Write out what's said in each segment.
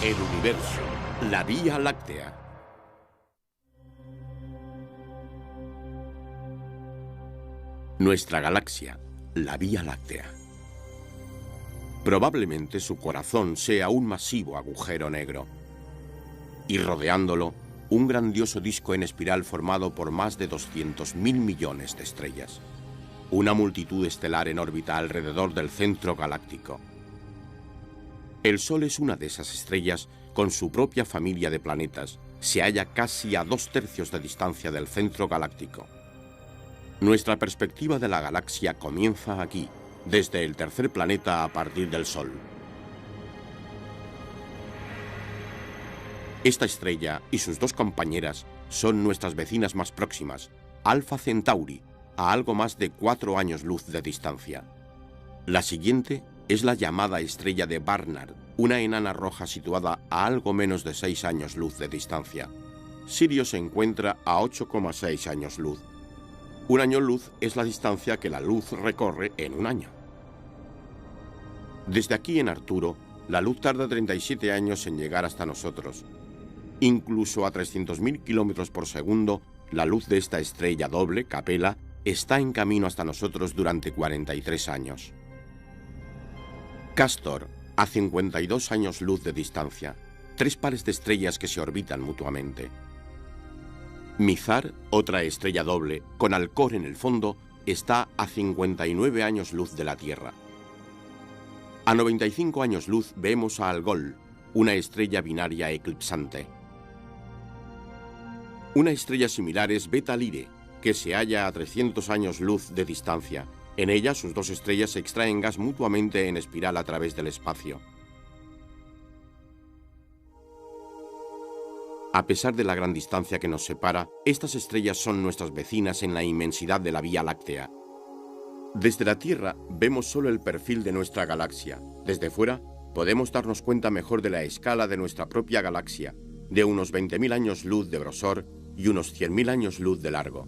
El universo, la Vía Láctea. Nuestra galaxia, la Vía Láctea. Probablemente su corazón sea un masivo agujero negro. Y rodeándolo, un grandioso disco en espiral formado por más de 200.000 millones de estrellas. Una multitud estelar en órbita alrededor del centro galáctico. El Sol es una de esas estrellas con su propia familia de planetas. Se halla casi a 2/3 de distancia del centro galáctico. Nuestra perspectiva de la galaxia comienza aquí, desde el tercer planeta a partir del Sol. Esta estrella y sus dos compañeras son nuestras vecinas más próximas, Alpha Centauri, a algo más de 4 años luz de distancia. La siguiente es la llamada estrella de Barnard, una enana roja situada a algo menos de 6 años luz de distancia. Sirio se encuentra a 8,6 años luz. Un año luz es la distancia que la luz recorre en un año. Desde aquí en Arturo, la luz tarda 37 años en llegar hasta nosotros. Incluso a 300.000 kilómetros por segundo, la luz de esta estrella doble, Capella, está en camino hasta nosotros durante 43 años. Castor, a 52 años luz de distancia, 3 pares de estrellas que se orbitan mutuamente. Mizar, otra estrella doble, con Alcor en el fondo, está a 59 años luz de la Tierra. A 95 años luz vemos a Algol, una estrella binaria eclipsante. Una estrella similar es Beta Lyrae, que se halla a 300 años luz de distancia. En ella, sus dos estrellas extraen gas mutuamente en espiral a través del espacio. A pesar de la gran distancia que nos separa, estas estrellas son nuestras vecinas en la inmensidad de la Vía Láctea. Desde la Tierra vemos solo el perfil de nuestra galaxia. Desde fuera podemos darnos cuenta mejor de la escala de nuestra propia galaxia, de unos 20.000 años luz de grosor y unos 100.000 años luz de largo.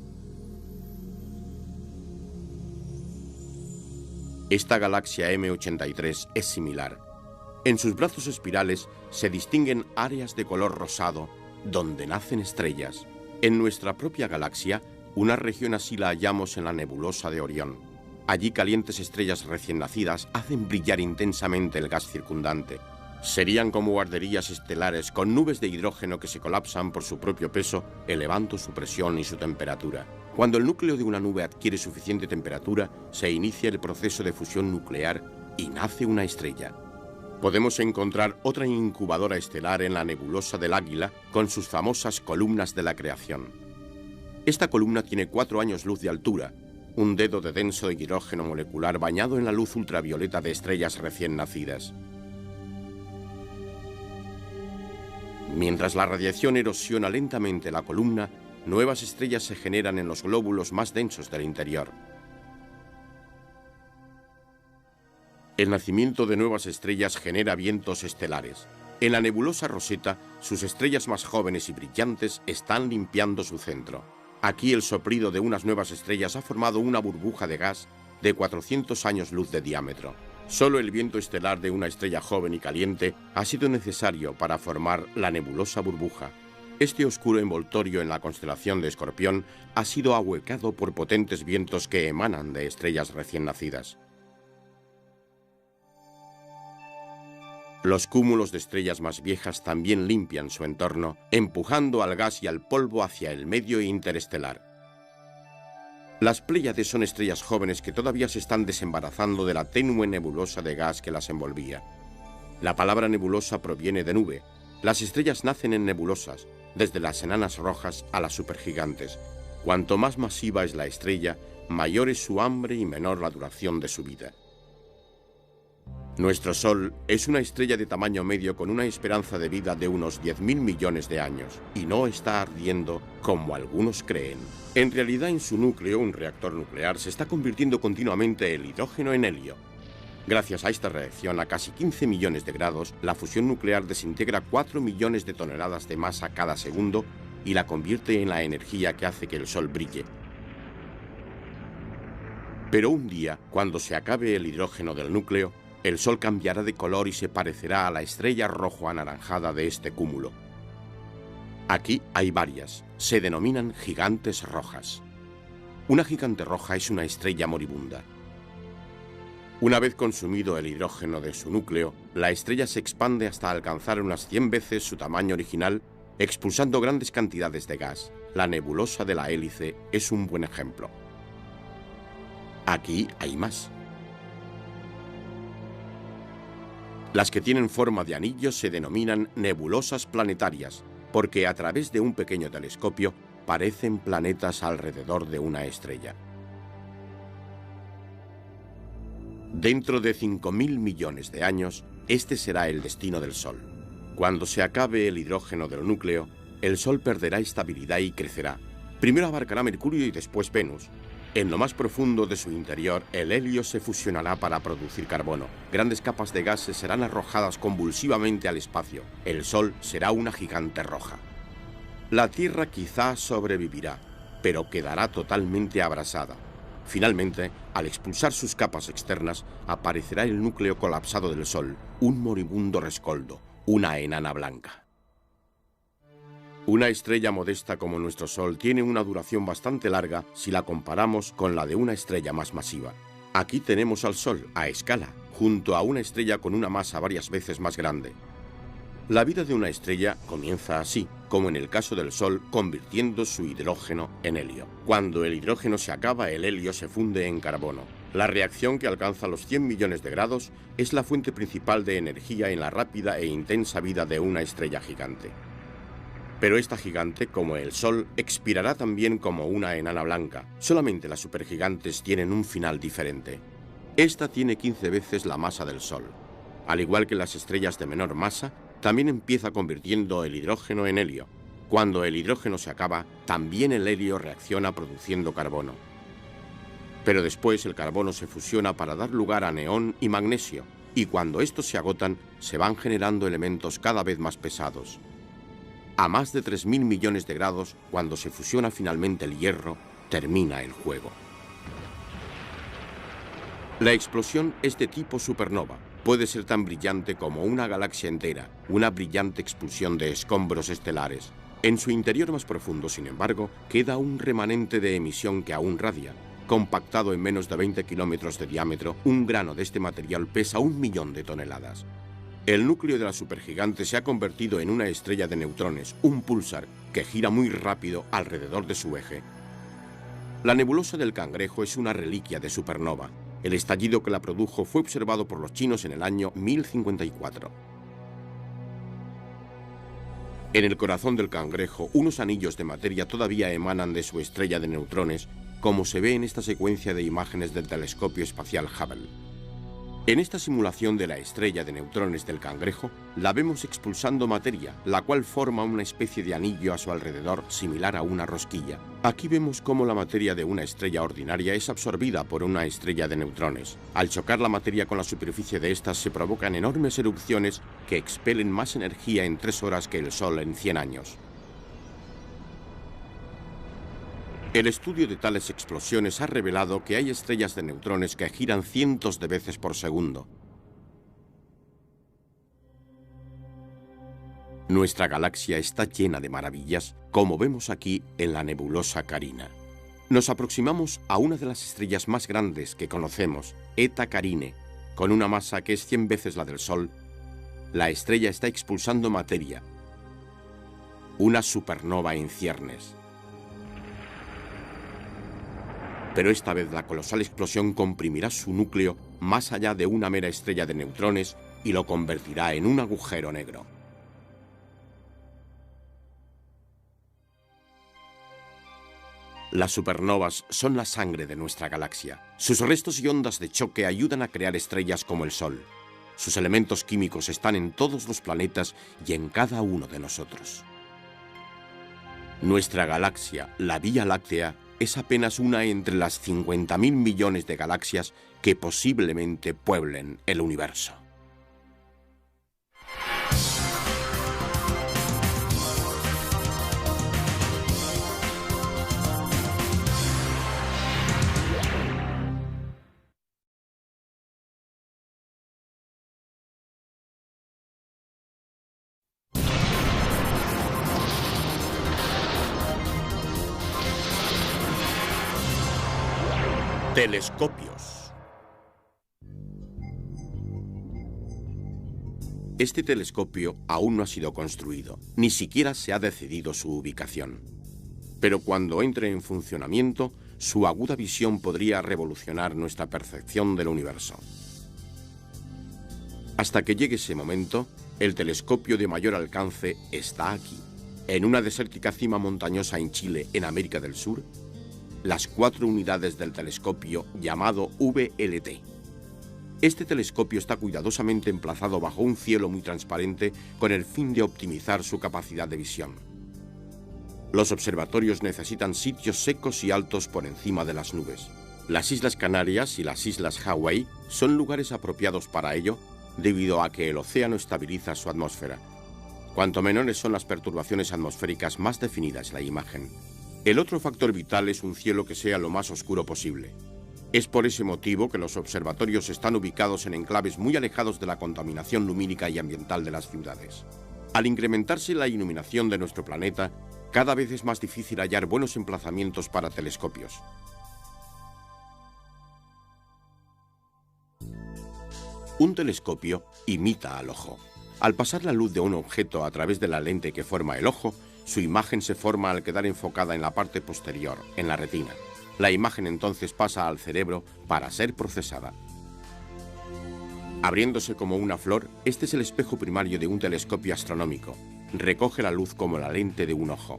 Esta galaxia M83 es similar. En sus brazos espirales se distinguen áreas de color rosado, donde nacen estrellas. En nuestra propia galaxia, una región así la hallamos en la nebulosa de Orión. Allí calientes estrellas recién nacidas hacen brillar intensamente el gas circundante. Serían como guarderías estelares con nubes de hidrógeno que se colapsan por su propio peso, elevando su presión y su temperatura. Cuando el núcleo de una nube adquiere suficiente temperatura, se inicia el proceso de fusión nuclear y nace una estrella. Podemos encontrar otra incubadora estelar en la nebulosa del Águila con sus famosas columnas de la creación. Esta columna tiene 4 años luz de altura, un dedo de denso hidrógeno molecular bañado en la luz ultravioleta de estrellas recién nacidas. Mientras la radiación erosiona lentamente la columna, nuevas estrellas se generan en los glóbulos más densos del interior. El nacimiento de nuevas estrellas genera vientos estelares. En la nebulosa Rosetta, sus estrellas más jóvenes y brillantes están limpiando su centro. Aquí el soplido de unas nuevas estrellas ha formado una burbuja de gas de 400 años luz de diámetro. Solo el viento estelar de una estrella joven y caliente ha sido necesario para formar la nebulosa burbuja. Este oscuro envoltorio en la constelación de Escorpión ha sido ahuecado por potentes vientos que emanan de estrellas recién nacidas. Los cúmulos de estrellas más viejas también limpian su entorno, empujando al gas y al polvo hacia el medio interestelar. Las Pléyades son estrellas jóvenes que todavía se están desembarazando de la tenue nebulosa de gas que las envolvía. La palabra nebulosa proviene de nube. Las estrellas nacen en nebulosas, desde las enanas rojas a las supergigantes. Cuanto más masiva es la estrella, mayor es su hambre y menor la duración de su vida. Nuestro Sol es una estrella de tamaño medio con una esperanza de vida de unos 10.000 millones de años y no está ardiendo como algunos creen. En realidad, en su núcleo, un reactor nuclear se está convirtiendo continuamente el hidrógeno en helio. Gracias a esta reacción, a casi 15 millones de grados, la fusión nuclear desintegra 4 millones de toneladas de masa cada segundo y la convierte en la energía que hace que el Sol brille. Pero un día, cuando se acabe el hidrógeno del núcleo, el Sol cambiará de color y se parecerá a la estrella rojo-anaranjada de este cúmulo. Aquí hay varias, se denominan gigantes rojas. Una gigante roja es una estrella moribunda. Una vez consumido el hidrógeno de su núcleo, la estrella se expande hasta alcanzar unas 100 veces su tamaño original, expulsando grandes cantidades de gas. La nebulosa de la Hélice es un buen ejemplo. Aquí hay más. Las que tienen forma de anillo se denominan nebulosas planetarias, porque a través de un pequeño telescopio parecen planetas alrededor de una estrella. Dentro de 5.000 millones de años, este será el destino del Sol. Cuando se acabe el hidrógeno del núcleo, el Sol perderá estabilidad y crecerá. Primero abarcará Mercurio y después Venus. En lo más profundo de su interior, el helio se fusionará para producir carbono. Grandes capas de gases serán arrojadas convulsivamente al espacio. El Sol será una gigante roja. La Tierra quizá sobrevivirá, pero quedará totalmente abrasada. Finalmente, al expulsar sus capas externas, aparecerá el núcleo colapsado del Sol, un moribundo rescoldo, una enana blanca. Una estrella modesta como nuestro Sol tiene una duración bastante larga si la comparamos con la de una estrella más masiva. Aquí tenemos al Sol, a escala, junto a una estrella con una masa varias veces más grande. La vida de una estrella comienza así, como en el caso del Sol, convirtiendo su hidrógeno en helio. Cuando el hidrógeno se acaba, el helio se funde en carbono. La reacción, que alcanza los 100 millones de grados, es la fuente principal de energía en la rápida e intensa vida de una estrella gigante. Pero esta gigante, como el Sol, expirará también como una enana blanca. Solamente las supergigantes tienen un final diferente. Esta tiene 15 veces la masa del Sol. Al igual que las estrellas de menor masa, también empieza convirtiendo el hidrógeno en helio. Cuando el hidrógeno se acaba, también el helio reacciona produciendo carbono. Pero después el carbono se fusiona para dar lugar a neón y magnesio, y cuando estos se agotan, se van generando elementos cada vez más pesados. A más de 3.000 millones de grados, cuando se fusiona finalmente el hierro, termina el juego. La explosión es de tipo supernova. Puede ser tan brillante como una galaxia entera, una brillante expulsión de escombros estelares. En su interior más profundo, sin embargo, queda un remanente de emisión que aún radia. Compactado en menos de 20 kilómetros de diámetro, un grano de este material pesa 1 millón de toneladas. El núcleo de la supergigante se ha convertido en una estrella de neutrones, un púlsar, que gira muy rápido alrededor de su eje. La nebulosa del Cangrejo es una reliquia de supernova. El estallido que la produjo fue observado por los chinos en el año 1054. En el corazón del Cangrejo, unos anillos de materia todavía emanan de su estrella de neutrones, como se ve en esta secuencia de imágenes del telescopio espacial Hubble. En esta simulación de la estrella de neutrones del Cangrejo, la vemos expulsando materia, la cual forma una especie de anillo a su alrededor similar a una rosquilla. Aquí vemos cómo la materia de una estrella ordinaria es absorbida por una estrella de neutrones. Al chocar la materia con la superficie de estas se provocan enormes erupciones que expelen más energía en 3 horas que el Sol en 100 años. El estudio de tales explosiones ha revelado que hay estrellas de neutrones que giran cientos de veces por segundo. Nuestra galaxia está llena de maravillas, como vemos aquí en la nebulosa Carina. Nos aproximamos a una de las estrellas más grandes que conocemos, Eta Carinae, con una masa que es 100 veces la del Sol. La estrella está expulsando materia, una supernova en ciernes. Pero esta vez la colosal explosión comprimirá su núcleo más allá de una mera estrella de neutrones y lo convertirá en un agujero negro. Las supernovas son la sangre de nuestra galaxia. Sus restos y ondas de choque ayudan a crear estrellas como el Sol. Sus elementos químicos están en todos los planetas y en cada uno de nosotros. Nuestra galaxia, la Vía Láctea, es apenas una entre las 50.000 millones de galaxias que posiblemente pueblen el universo. Telescopios. Este telescopio aún no ha sido construido, ni siquiera se ha decidido su ubicación. Pero cuando entre en funcionamiento, su aguda visión podría revolucionar nuestra percepción del universo. Hasta que llegue ese momento, el telescopio de mayor alcance está aquí, en una desértica cima montañosa en Chile, en América del Sur, las 4 unidades del telescopio llamado VLT. Este telescopio está cuidadosamente emplazado bajo un cielo muy transparente con el fin de optimizar su capacidad de visión. Los observatorios necesitan sitios secos y altos por encima de las nubes. Las Islas Canarias y las Islas Hawái son lugares apropiados para ello debido a que el océano estabiliza su atmósfera. Cuanto menores son las perturbaciones atmosféricas, más definida es la imagen. El otro factor vital es un cielo que sea lo más oscuro posible. Es por ese motivo que los observatorios están ubicados en enclaves muy alejados de la contaminación lumínica y ambiental de las ciudades. Al incrementarse la iluminación de nuestro planeta, cada vez es más difícil hallar buenos emplazamientos para telescopios. Un telescopio imita al ojo. Al pasar la luz de un objeto a través de la lente que forma el ojo, su imagen se forma al quedar enfocada en la parte posterior, en la retina. La imagen entonces pasa al cerebro para ser procesada. Abriéndose como una flor, este es el espejo primario de un telescopio astronómico. Recoge la luz como la lente de un ojo.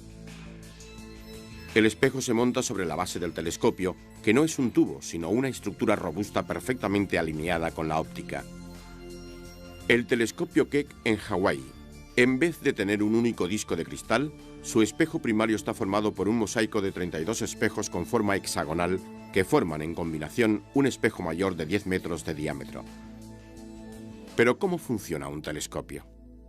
El espejo se monta sobre la base del telescopio, que no es un tubo, sino una estructura robusta perfectamente alineada con la óptica. El telescopio Keck en Hawái, en vez de tener un único disco de cristal, su espejo primario está formado por un mosaico de 32 espejos con forma hexagonal que forman en combinación un espejo mayor de 10 metros de diámetro. Pero ¿cómo funciona un telescopio?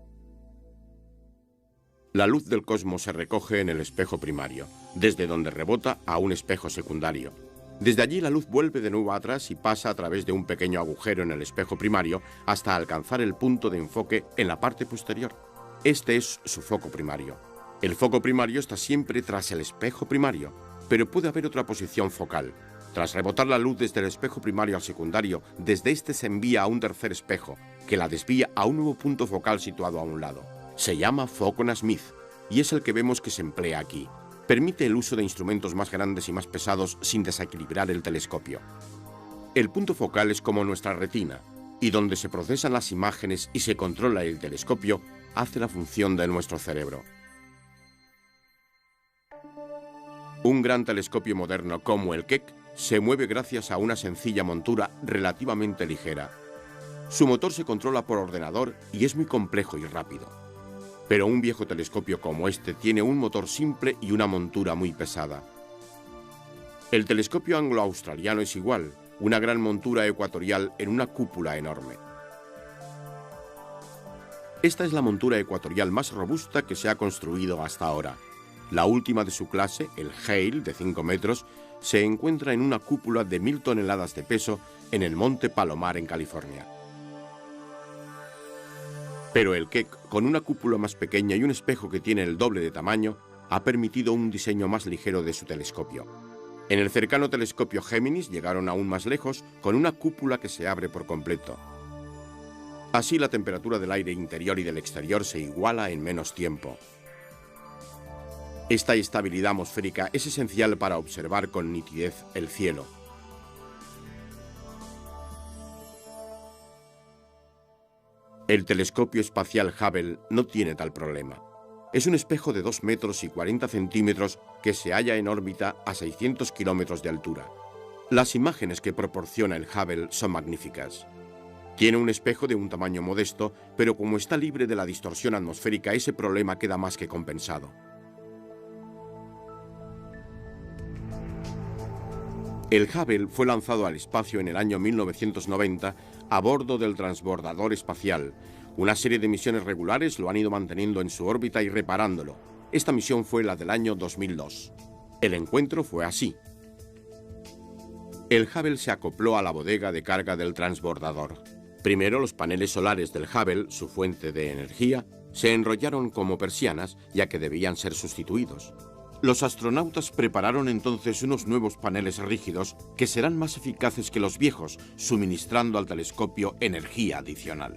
La luz del cosmos se recoge en el espejo primario, desde donde rebota a un espejo secundario. Desde allí la luz vuelve de nuevo atrás y pasa a través de un pequeño agujero en el espejo primario hasta alcanzar el punto de enfoque en la parte posterior. Este es su foco primario. El foco primario está siempre tras el espejo primario, pero puede haber otra posición focal. Tras rebotar la luz desde el espejo primario al secundario, desde este se envía a un tercer espejo, que la desvía a un nuevo punto focal situado a un lado. Se llama foco Nasmyth y es el que vemos que se emplea aquí. Permite el uso de instrumentos más grandes y más pesados sin desequilibrar el telescopio. El punto focal es como nuestra retina, y donde se procesan las imágenes y se controla el telescopio, hace la función de nuestro cerebro. Un gran telescopio moderno como el Keck se mueve gracias a una sencilla montura relativamente ligera. Su motor se controla por ordenador y es muy complejo y rápido. Pero un viejo telescopio como este tiene un motor simple y una montura muy pesada. El telescopio anglo-australiano es igual, una gran montura ecuatorial en una cúpula enorme. Esta es la montura ecuatorial más robusta que se ha construido hasta ahora. La última de su clase, el Hale, de 5 metros, se encuentra en una cúpula de 1000 toneladas de peso en el Monte Palomar, en California. Pero el Keck, con una cúpula más pequeña y un espejo que tiene el doble de tamaño, ha permitido un diseño más ligero de su telescopio. En el cercano telescopio Géminis llegaron aún más lejos, con una cúpula que se abre por completo. Así la temperatura del aire interior y del exterior se iguala en menos tiempo. Esta estabilidad atmosférica es esencial para observar con nitidez el cielo. El telescopio espacial Hubble no tiene tal problema. Es un espejo de 2 metros y 40 centímetros que se halla en órbita a 600 kilómetros de altura. Las imágenes que proporciona el Hubble son magníficas. Tiene un espejo de un tamaño modesto, pero como está libre de la distorsión atmosférica, ese problema queda más que compensado. El Hubble fue lanzado al espacio en el año 1990 a bordo del transbordador espacial. Una serie de misiones regulares lo han ido manteniendo en su órbita y reparándolo. Esta misión fue la del año 2002. El encuentro fue así. El Hubble se acopló a la bodega de carga del transbordador. Primero, los paneles solares del Hubble, su fuente de energía, se enrollaron como persianas, ya que debían ser sustituidos. Los astronautas prepararon entonces unos nuevos paneles rígidos que serán más eficaces que los viejos, suministrando al telescopio energía adicional.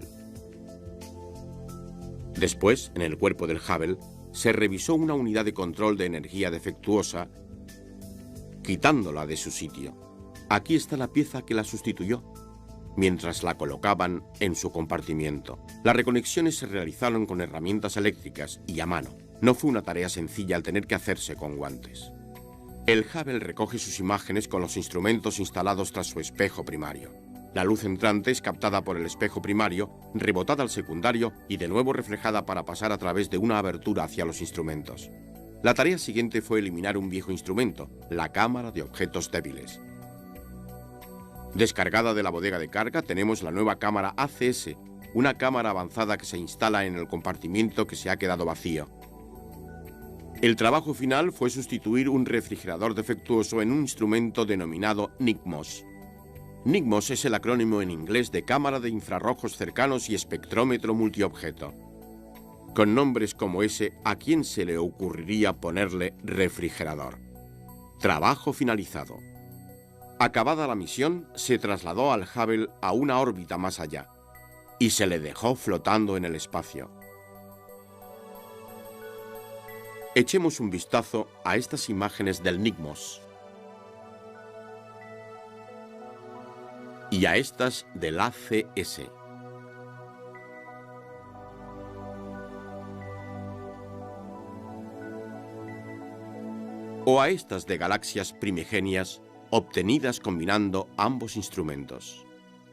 Después, en el cuerpo del Hubble, se revisó una unidad de control de energía defectuosa, quitándola de su sitio. Aquí está la pieza que la sustituyó, mientras la colocaban en su compartimiento. Las reconexiones se realizaron con herramientas eléctricas y a mano. No fue una tarea sencilla al tener que hacerse con guantes. El Hubble recoge sus imágenes con los instrumentos instalados tras su espejo primario. La luz entrante es captada por el espejo primario, rebotada al secundario y de nuevo reflejada para pasar a través de una abertura hacia los instrumentos. La tarea siguiente fue eliminar un viejo instrumento, la cámara de objetos débiles. Descargada de la bodega de carga tenemos la nueva cámara ACS, una cámara avanzada que se instala en el compartimiento que se ha quedado vacío. El trabajo final fue sustituir un refrigerador defectuoso en un instrumento denominado NICMOS. NICMOS es el acrónimo en inglés de Cámara de Infrarrojos Cercanos y Espectrómetro Multiobjeto. Con nombres como ese, ¿a quién se le ocurriría ponerle refrigerador? Trabajo finalizado. Acabada la misión, se trasladó al Hubble a una órbita más allá y se le dejó flotando en el espacio. Echemos un vistazo a estas imágenes del NICMOS y a estas del ACS. O a estas de galaxias primigenias obtenidas combinando ambos instrumentos.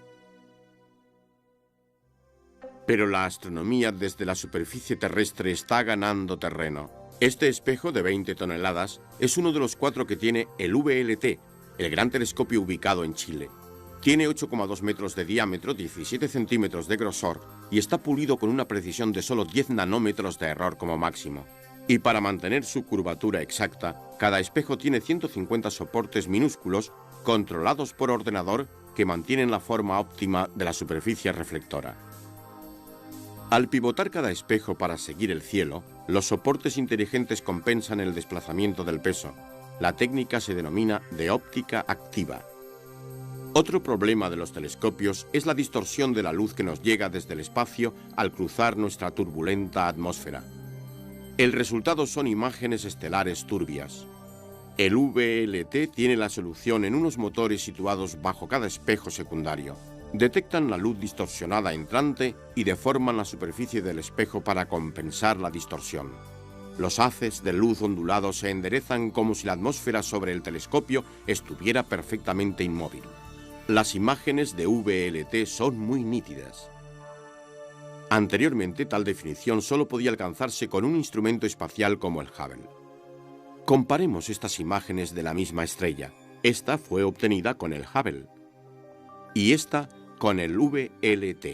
Pero la astronomía desde la superficie terrestre está ganando terreno. Este espejo de 20 toneladas es uno de los 4 que tiene el VLT, el gran telescopio ubicado en Chile. Tiene 8,2 metros de diámetro, 17 centímetros de grosor y está pulido con una precisión de solo 10 nanómetros de error como máximo. Y para mantener su curvatura exacta, cada espejo tiene 150 soportes minúsculos controlados por ordenador que mantienen la forma óptima de la superficie reflectora. Al pivotar cada espejo para seguir el cielo, los soportes inteligentes compensan el desplazamiento del peso. La técnica se denomina de óptica activa. Otro problema de los telescopios es la distorsión de la luz que nos llega desde el espacio al cruzar nuestra turbulenta atmósfera. El resultado son imágenes estelares turbias. El VLT tiene la solución en unos motores situados bajo cada espejo secundario. Detectan la luz distorsionada entrante y deforman la superficie del espejo para compensar la distorsión. Los haces de luz ondulados se enderezan como si la atmósfera sobre el telescopio estuviera perfectamente inmóvil. Las imágenes de VLT son muy nítidas. Anteriormente, tal definición solo podía alcanzarse con un instrumento espacial como el Hubble. Comparemos estas imágenes de la misma estrella. Esta fue obtenida con el Hubble y esta con el VLT.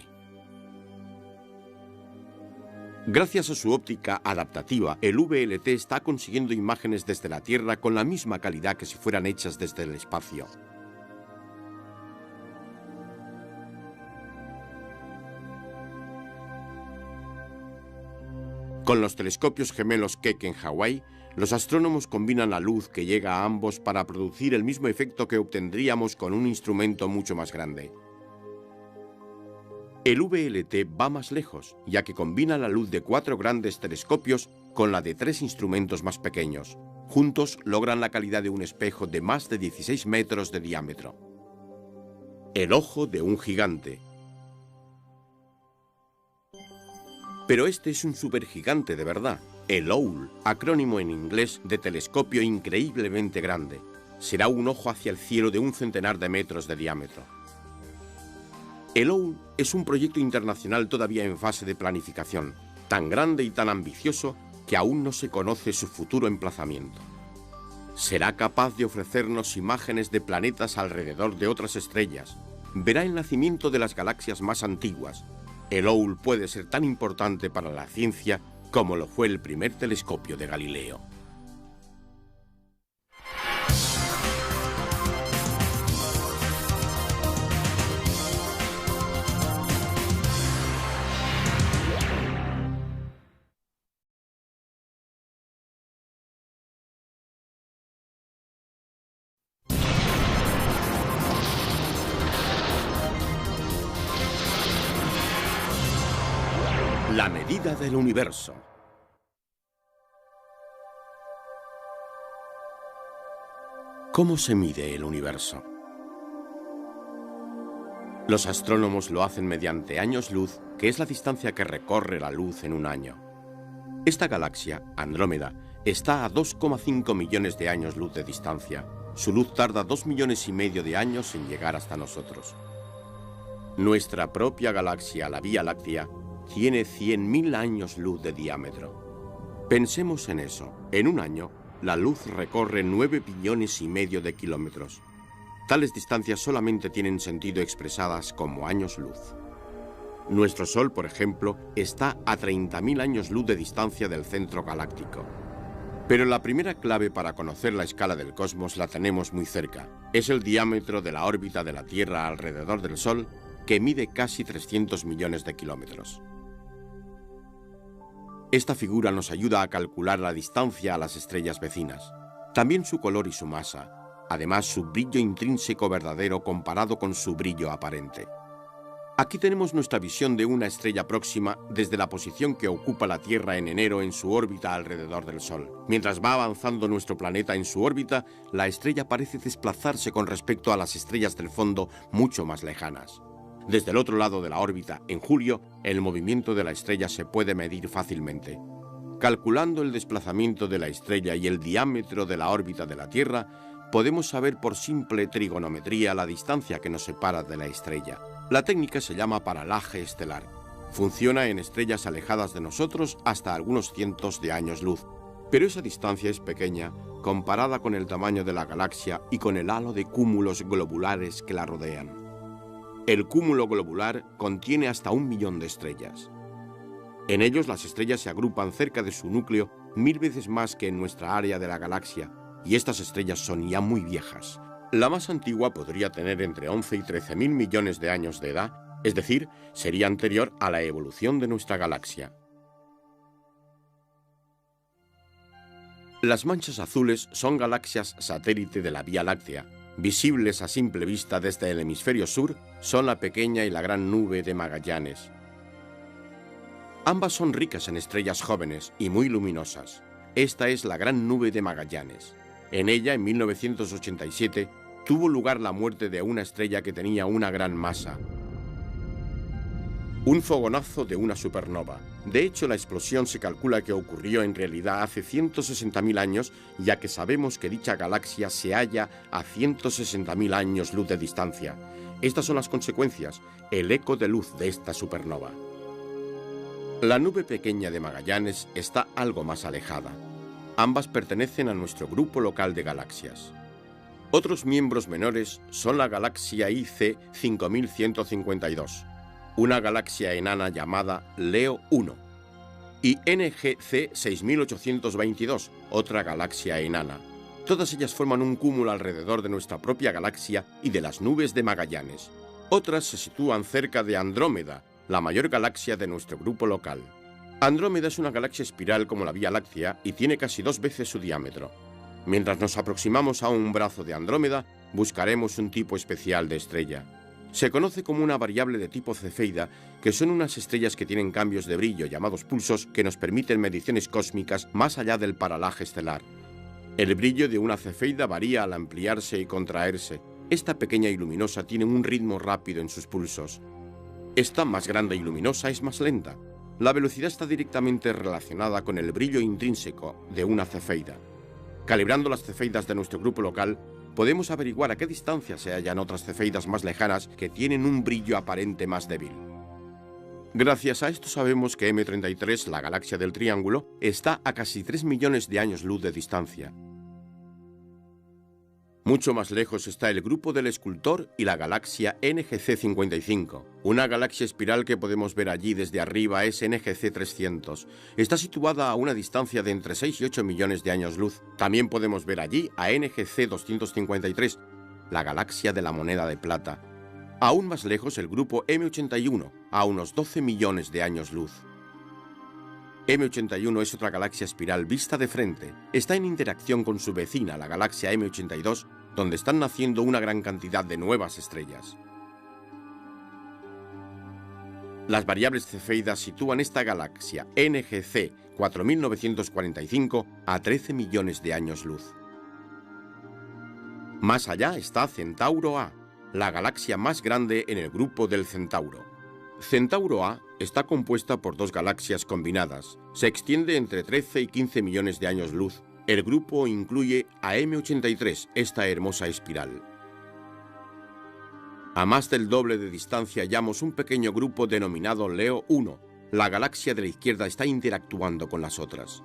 Gracias a su óptica adaptativa, el VLT está consiguiendo imágenes desde la Tierra con la misma calidad que si fueran hechas desde el espacio. Con los telescopios gemelos Keck en Hawái, los astrónomos combinan la luz que llega a ambos para producir el mismo efecto que obtendríamos con un instrumento mucho más grande. El VLT va más lejos, ya que combina la luz de 4 grandes telescopios con la de 3 instrumentos más pequeños. Juntos logran la calidad de un espejo de más de 16 metros de diámetro. El ojo de un gigante. Pero este es un supergigante de verdad, el OWL, acrónimo en inglés de telescopio increíblemente grande. Será un ojo hacia el cielo de 1 centenar de metros de diámetro. El OWL es un proyecto internacional todavía en fase de planificación, tan grande y tan ambicioso que aún no se conoce su futuro emplazamiento. Será capaz de ofrecernos imágenes de planetas alrededor de otras estrellas. Verá el nacimiento de las galaxias más antiguas. El OWL puede ser tan importante para la ciencia como lo fue el primer telescopio de Galileo. La medida del universo. ¿Cómo se mide el universo? Los astrónomos lo hacen mediante años luz, que es la distancia que recorre la luz en un año. Esta galaxia, Andrómeda, está a 2,5 millones de años luz de distancia. Su luz tarda 2,5 millones de años en llegar hasta nosotros. Nuestra propia galaxia, la Vía Láctea, tiene 100.000 años luz de diámetro. Pensemos en eso. En un año, la luz recorre 9,5 billones de kilómetros. Tales distancias solamente tienen sentido expresadas como años luz. Nuestro Sol, por ejemplo, está a 30.000 años luz de distancia del centro galáctico. Pero la primera clave para conocer la escala del cosmos la tenemos muy cerca. Es el diámetro de la órbita de la Tierra alrededor del Sol, que mide casi 300 millones de kilómetros. Esta figura nos ayuda a calcular la distancia a las estrellas vecinas, también su color y su masa, además su brillo intrínseco verdadero comparado con su brillo aparente. Aquí tenemos nuestra visión de una estrella próxima desde la posición que ocupa la Tierra en enero en su órbita alrededor del Sol. Mientras va avanzando nuestro planeta en su órbita, la estrella parece desplazarse con respecto a las estrellas del fondo mucho más lejanas. Desde el otro lado de la órbita, en julio, el movimiento de la estrella se puede medir fácilmente. Calculando el desplazamiento de la estrella y el diámetro de la órbita de la Tierra, podemos saber por simple trigonometría la distancia que nos separa de la estrella. La técnica se llama paralaje estelar. Funciona en estrellas alejadas de nosotros hasta algunos cientos de años luz, pero esa distancia es pequeña comparada con el tamaño de la galaxia y con el halo de cúmulos globulares que la rodean. El cúmulo globular contiene hasta 1 millón de estrellas. En ellos las estrellas se agrupan cerca de su núcleo 1000 veces más que en nuestra área de la galaxia, y estas estrellas son ya muy viejas. La más antigua podría tener entre 11 y 13.000 millones de años de edad, es decir, sería anterior a la evolución de nuestra galaxia. Las manchas azules son galaxias satélite de la Vía Láctea. Visibles a simple vista desde el hemisferio sur, son la pequeña y la gran nube de Magallanes. Ambas son ricas en estrellas jóvenes y muy luminosas. Esta es la gran nube de Magallanes. En ella, en 1987, tuvo lugar la muerte de una estrella que tenía una gran masa. Un fogonazo de una supernova. De hecho, la explosión se calcula que ocurrió en realidad hace 160.000 años, ya que sabemos que dicha galaxia se halla a 160.000 años luz de distancia. Estas son las consecuencias, el eco de luz de esta supernova. La nube pequeña de Magallanes está algo más alejada. Ambas pertenecen a nuestro grupo local de galaxias. Otros miembros menores son la galaxia IC 5152, una galaxia enana llamada Leo 1, y NGC 6822, otra galaxia enana. Todas ellas forman un cúmulo alrededor de nuestra propia galaxia y de las nubes de Magallanes. Otras se sitúan cerca de Andrómeda, la mayor galaxia de nuestro grupo local. Andrómeda es una galaxia espiral como la Vía Láctea y tiene casi 2 veces su diámetro. Mientras nos aproximamos a un brazo de Andrómeda, buscaremos un tipo especial de estrella. Se conoce como una variable de tipo cefeida, que son unas estrellas que tienen cambios de brillo llamados pulsos que nos permiten mediciones cósmicas más allá del paralaje estelar. El brillo de una cefeida varía al ampliarse y contraerse. Esta pequeña y luminosa tiene un ritmo rápido en sus pulsos. Esta más grande y luminosa es más lenta. La velocidad está directamente relacionada con el brillo intrínseco de una cefeida. Calibrando las cefeidas de nuestro grupo local, podemos averiguar a qué distancia se hallan otras cefeidas más lejanas que tienen un brillo aparente más débil. Gracias a esto sabemos que M33, la galaxia del Triángulo, está a casi 3 millones de años luz de distancia. Mucho más lejos está el grupo del Escultor y la galaxia NGC 55. Una galaxia espiral que podemos ver allí desde arriba es NGC 300. Está situada a una distancia de entre 6 y 8 millones de años luz. También podemos ver allí a NGC 253, la galaxia de la moneda de plata. Aún más lejos el grupo M81, a unos 12 millones de años luz. M81 es otra galaxia espiral vista de frente. Está en interacción con su vecina, la galaxia M82, donde están naciendo una gran cantidad de nuevas estrellas. Las variables cefeidas sitúan esta galaxia NGC 4945 a 13 millones de años luz. Más allá está Centauro A, la galaxia más grande en el grupo del Centauro. Centauro A está compuesta por dos galaxias combinadas. Se extiende entre 13 y 15 millones de años luz. El grupo incluye a M83, esta hermosa espiral. A más del doble de distancia hallamos un pequeño grupo denominado Leo 1. La galaxia de la izquierda está interactuando con las otras.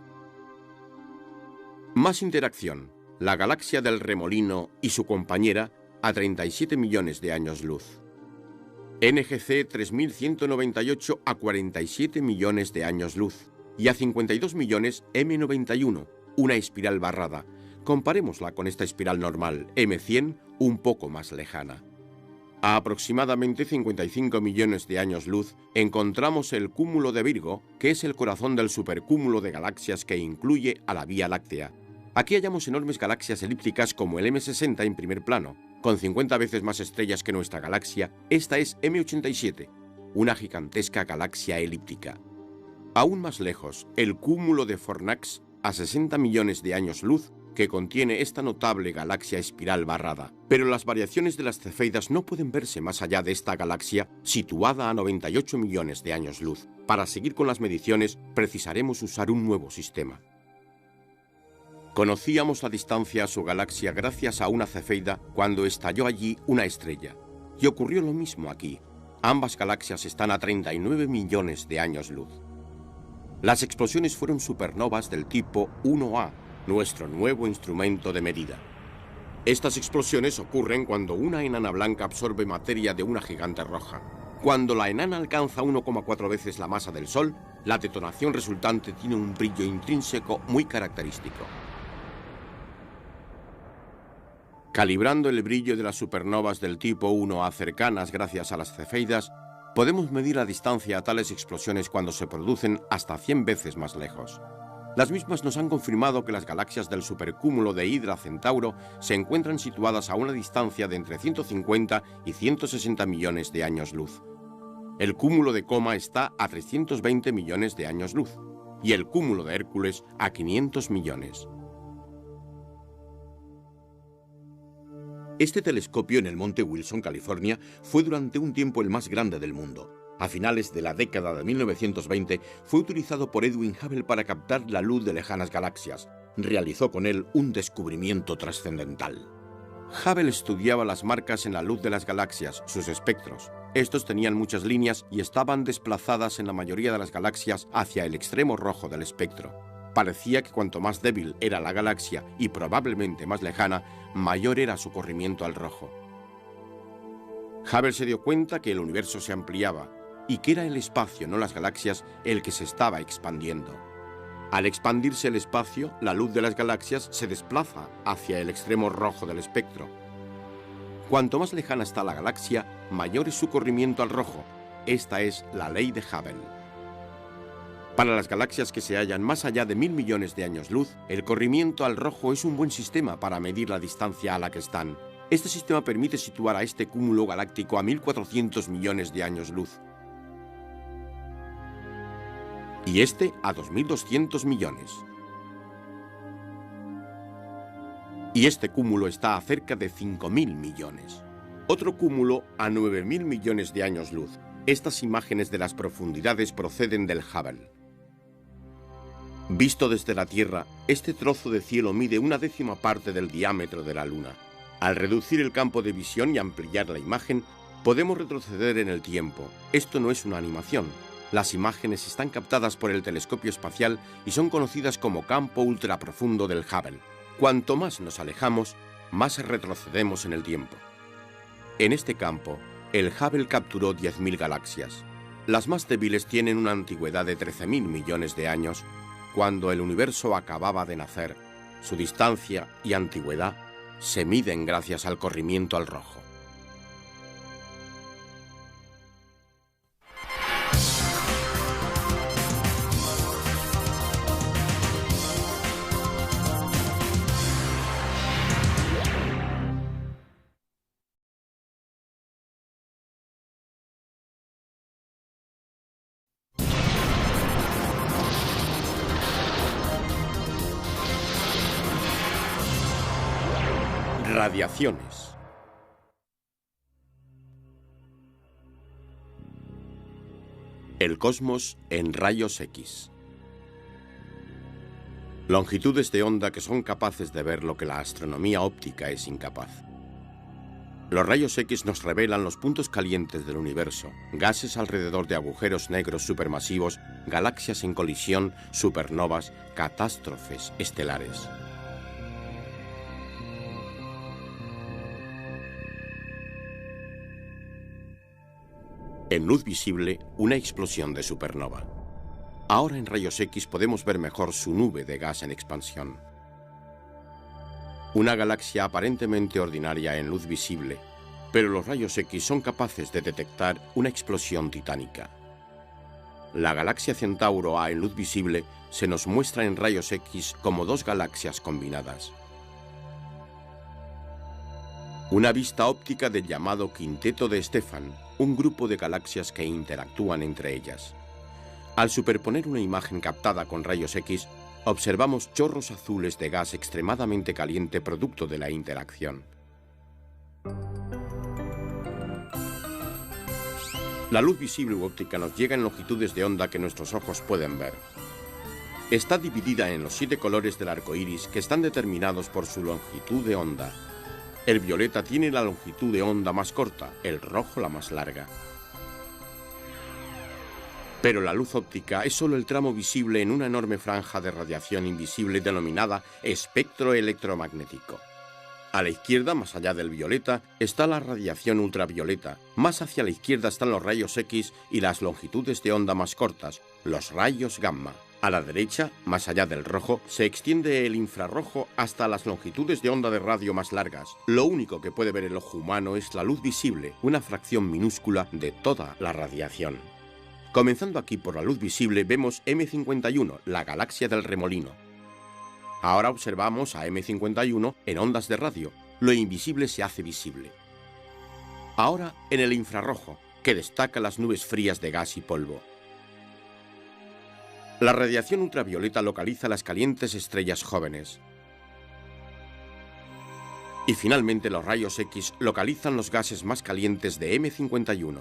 Más interacción. La galaxia del Remolino y su compañera a 37 millones de años luz. NGC 3198 a 47 millones de años luz. Y a 52 millones M91, una espiral barrada. Comparémosla con esta espiral normal, M100, un poco más lejana. A aproximadamente 55 millones de años luz encontramos el cúmulo de Virgo, que es el corazón del supercúmulo de galaxias que incluye a la Vía Láctea. Aquí hallamos enormes galaxias elípticas como el M60 en primer plano. Con 50 veces más estrellas que nuestra galaxia, esta es M87, una gigantesca galaxia elíptica. Aún más lejos, el cúmulo de Fornax, a 60 millones de años luz, que contiene esta notable galaxia espiral barrada. Pero las variaciones de las cefeidas no pueden verse más allá de esta galaxia, situada a 98 millones de años luz. Para seguir con las mediciones, precisaremos usar un nuevo sistema. Conocíamos la distancia a su galaxia gracias a una cefeida cuando estalló allí una estrella. Y ocurrió lo mismo aquí. Ambas galaxias están a 39 millones de años luz. Las explosiones fueron supernovas del tipo 1A, nuestro nuevo instrumento de medida. Estas explosiones ocurren cuando una enana blanca absorbe materia de una gigante roja. Cuando la enana alcanza 1,4 veces la masa del Sol, la detonación resultante tiene un brillo intrínseco muy característico. Calibrando el brillo de las supernovas del tipo 1A cercanas gracias a las cefeidas, podemos medir la distancia a tales explosiones cuando se producen hasta 100 veces más lejos. Las mismas nos han confirmado que las galaxias del supercúmulo de Hidra Centauro se encuentran situadas a una distancia de entre 150 y 160 millones de años luz. El cúmulo de Coma está a 320 millones de años luz y el cúmulo de Hércules a 500 millones. Este telescopio en el Monte Wilson, California, fue durante un tiempo el más grande del mundo. A finales de la década de 1920 fue utilizado por Edwin Hubble para captar la luz de lejanas galaxias. Realizó con él un descubrimiento trascendental. Hubble estudiaba las marcas en la luz de las galaxias, sus espectros. Estos tenían muchas líneas y estaban desplazadas en la mayoría de las galaxias hacia el extremo rojo del espectro. Parecía que cuanto más débil era la galaxia y probablemente más lejana, mayor era su corrimiento al rojo. Hubble se dio cuenta que el universo se ampliaba y que era el espacio, no las galaxias, el que se estaba expandiendo. Al expandirse el espacio, la luz de las galaxias se desplaza hacia el extremo rojo del espectro. Cuanto más lejana está la galaxia, mayor es su corrimiento al rojo. Esta es la ley de Hubble. Para las galaxias que se hallan más allá de 1000 millones de años luz, el corrimiento al rojo es un buen sistema para medir la distancia a la que están. Este sistema permite situar a este cúmulo galáctico a 1400 millones de años luz. Y este a 2200 millones. Y este cúmulo está a cerca de 5000 millones. Otro cúmulo a 9000 millones de años luz. Estas imágenes de las profundidades proceden del Hubble. Visto desde la Tierra, este trozo de cielo mide 1/10 parte del diámetro de la Luna. Al reducir el campo de visión y ampliar la imagen, podemos retroceder en el tiempo. Esto no es una animación. Las imágenes están captadas por el telescopio espacial y son conocidas como campo ultraprofundo del Hubble. Cuanto más nos alejamos, más retrocedemos en el tiempo. En este campo, el Hubble capturó 10.000 galaxias. Las más débiles tienen una antigüedad de 13.000 millones de años, cuando el universo acababa de nacer. Su distancia y antigüedad se miden gracias al corrimiento al rojo. Radiaciones. El cosmos en rayos X. Longitudes de onda que son capaces de ver lo que la astronomía óptica es incapaz. Los rayos X nos revelan los puntos calientes del universo, gases alrededor de agujeros negros supermasivos, galaxias en colisión, supernovas, catástrofes estelares. En luz visible, una explosión de supernova. Ahora en rayos X podemos ver mejor su nube de gas en expansión. Una galaxia aparentemente ordinaria en luz visible, pero los rayos X son capaces de detectar una explosión titánica. La galaxia Centauro A en luz visible se nos muestra en rayos X como dos galaxias combinadas. Una vista óptica del llamado Quinteto de Stefan, un grupo de galaxias que interactúan entre ellas. Al superponer una imagen captada con rayos X, observamos chorros azules de gas extremadamente caliente producto de la interacción. La luz visible u óptica nos llega en longitudes de onda que nuestros ojos pueden ver. Está dividida en los 7 colores del arco iris que están determinados por su longitud de onda. El violeta tiene la longitud de onda más corta, el rojo la más larga. Pero la luz óptica es solo el tramo visible en una enorme franja de radiación invisible denominada espectro electromagnético. A la izquierda, más allá del violeta, está la radiación ultravioleta. Más hacia la izquierda están los rayos X y las longitudes de onda más cortas, los rayos gamma. A la derecha, más allá del rojo, se extiende el infrarrojo hasta las longitudes de onda de radio más largas. Lo único que puede ver el ojo humano es la luz visible, una fracción minúscula de toda la radiación. Comenzando aquí por la luz visible, vemos M51, la galaxia del remolino. Ahora observamos a M51 en ondas de radio. Lo invisible se hace visible. Ahora en el infrarrojo, que destaca las nubes frías de gas y polvo. La radiación ultravioleta localiza las calientes estrellas jóvenes. Y finalmente los rayos X localizan los gases más calientes de M51.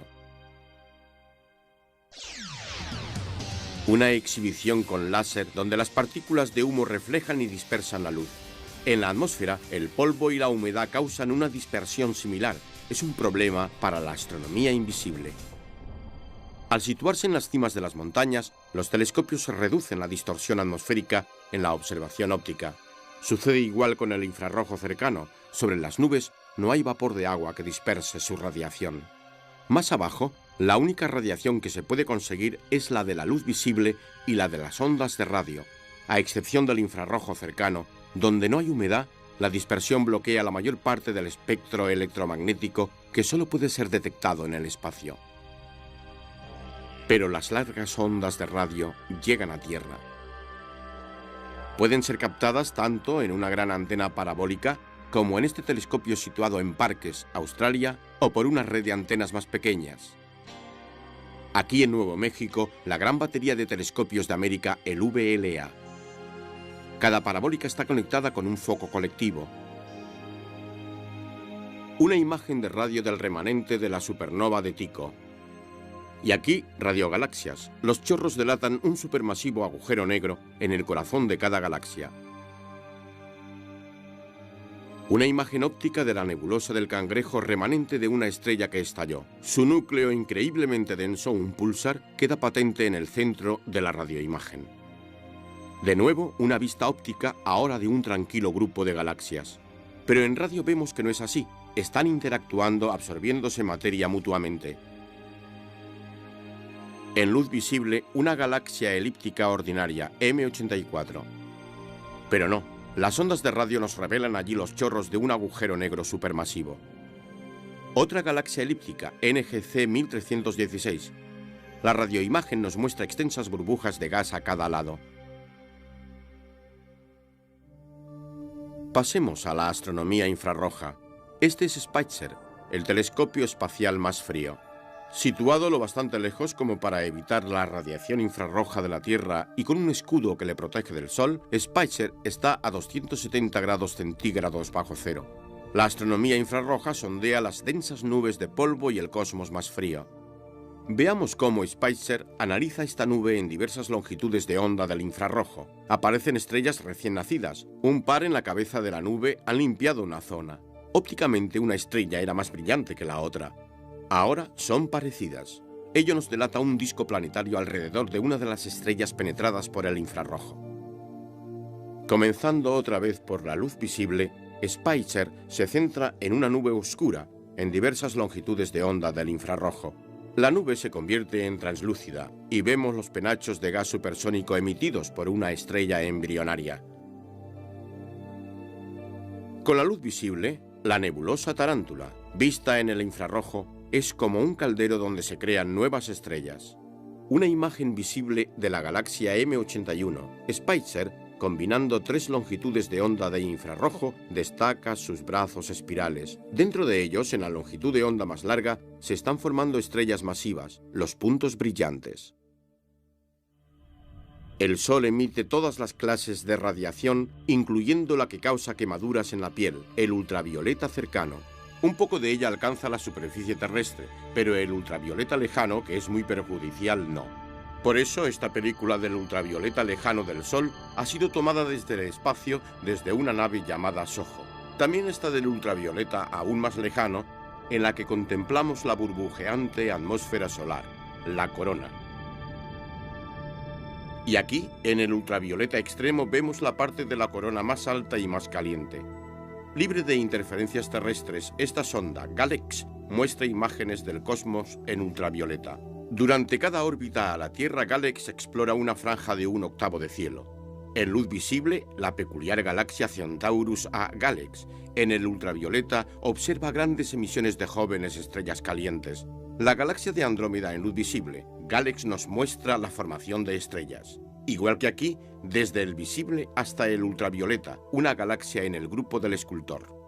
Una exhibición con láser donde las partículas de humo reflejan y dispersan la luz. En la atmósfera, el polvo y la humedad causan una dispersión similar. Es un problema para la astronomía invisible. Al situarse en las cimas de las montañas, los telescopios reducen la distorsión atmosférica en la observación óptica. Sucede igual con el infrarrojo cercano. Sobre las nubes no hay vapor de agua que disperse su radiación. Más abajo, la única radiación que se puede conseguir es la de la luz visible y la de las ondas de radio. A excepción del infrarrojo cercano, donde no hay humedad, la dispersión bloquea la mayor parte del espectro electromagnético que solo puede ser detectado en el espacio. Pero las largas ondas de radio llegan a Tierra. Pueden ser captadas tanto en una gran antena parabólica como en este telescopio situado en Parkes, Australia, o por una red de antenas más pequeñas. Aquí en Nuevo México, la gran batería de telescopios de América, el VLA. Cada parabólica está conectada con un foco colectivo. Una imagen de radio del remanente de la supernova de Tycho. Y aquí, radiogalaxias. Los chorros delatan un supermasivo agujero negro en el corazón de cada galaxia. Una imagen óptica de la nebulosa del Cangrejo remanente de una estrella que estalló. Su núcleo increíblemente denso, un púlsar, queda patente en el centro de la radioimagen. De nuevo, una vista óptica ahora de un tranquilo grupo de galaxias. Pero en radio vemos que no es así. Están interactuando, absorbiéndose materia mutuamente. En luz visible, una galaxia elíptica ordinaria, M84. Pero no, las ondas de radio nos revelan allí los chorros de un agujero negro supermasivo. Otra galaxia elíptica, NGC 1316. La radioimagen nos muestra extensas burbujas de gas a cada lado. Pasemos a la astronomía infrarroja. Este es Spitzer, el telescopio espacial más frío. Situado lo bastante lejos como para evitar la radiación infrarroja de la Tierra y con un escudo que le protege del Sol, Spitzer está a 270 grados centígrados bajo cero. La astronomía infrarroja sondea las densas nubes de polvo y el cosmos más frío. Veamos cómo Spitzer analiza esta nube en diversas longitudes de onda del infrarrojo. Aparecen estrellas recién nacidas. Un par en la cabeza de la nube han limpiado una zona. Ópticamente una estrella era más brillante que la otra. Ahora son parecidas. Ello nos delata un disco planetario alrededor de una de las estrellas penetradas por el infrarrojo. Comenzando otra vez por la luz visible, Spitzer se centra en una nube oscura, en diversas longitudes de onda del infrarrojo. La nube se convierte en translúcida y vemos los penachos de gas supersónico emitidos por una estrella embrionaria. Con la luz visible, la nebulosa Tarántula, vista en el infrarrojo, es como un caldero donde se crean nuevas estrellas. Una imagen visible de la galaxia M81, Spitzer, combinando 3 longitudes de onda de infrarrojo, destaca sus brazos espirales. Dentro de ellos, en la longitud de onda más larga, se están formando estrellas masivas, los puntos brillantes. El Sol emite todas las clases de radiación, incluyendo la que causa quemaduras en la piel, el ultravioleta cercano. Un poco de ella alcanza la superficie terrestre, pero el ultravioleta lejano, que es muy perjudicial, no. Por eso, esta película del ultravioleta lejano del Sol ha sido tomada desde el espacio desde una nave llamada SOHO. También está del ultravioleta aún más lejano, en la que contemplamos la burbujeante atmósfera solar, la corona. Y aquí, en el ultravioleta extremo, vemos la parte de la corona más alta y más caliente. Libre de interferencias terrestres, esta sonda, GALEX, muestra imágenes del cosmos en ultravioleta. Durante cada órbita a la Tierra, GALEX explora una franja de 1/8 de cielo. En luz visible, la peculiar galaxia Centaurus A GALEX. En el ultravioleta, observa grandes emisiones de jóvenes estrellas calientes. La galaxia de Andrómeda en luz visible, GALEX nos muestra la formación de estrellas. Igual que aquí, desde el visible hasta el ultravioleta, una galaxia en el grupo del escultor.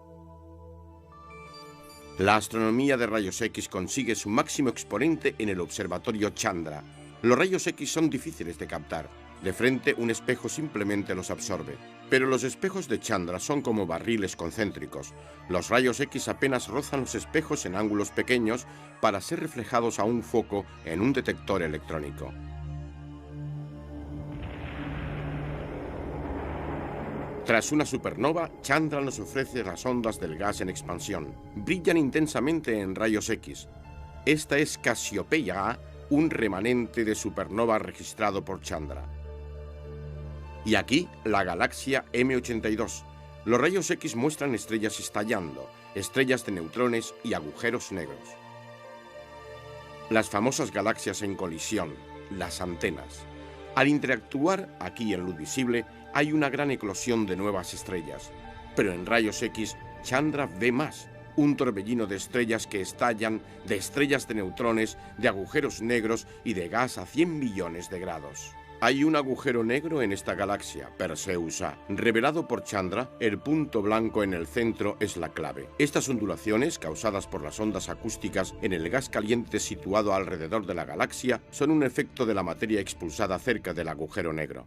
La astronomía de rayos X consigue su máximo exponente en el observatorio Chandra. Los rayos X son difíciles de captar. De frente, un espejo simplemente los absorbe. Pero los espejos de Chandra son como barriles concéntricos. Los rayos X apenas rozan los espejos en ángulos pequeños para ser reflejados a un foco en un detector electrónico. Tras una supernova, Chandra nos ofrece las ondas del gas en expansión. Brillan intensamente en rayos X. Esta es Cassiopeia A, un remanente de supernova registrado por Chandra. Y aquí, la galaxia M82. Los rayos X muestran estrellas estallando, estrellas de neutrones y agujeros negros. Las famosas galaxias en colisión, las antenas. Al interactuar aquí en luz visible, hay una gran eclosión de nuevas estrellas. Pero en rayos X, Chandra ve más, un torbellino de estrellas que estallan, de estrellas de neutrones, de agujeros negros y de gas a 100 millones de grados. Hay un agujero negro en esta galaxia, Perseus A. Revelado por Chandra, el punto blanco en el centro es la clave. Estas ondulaciones, causadas por las ondas acústicas en el gas caliente situado alrededor de la galaxia, son un efecto de la materia expulsada cerca del agujero negro.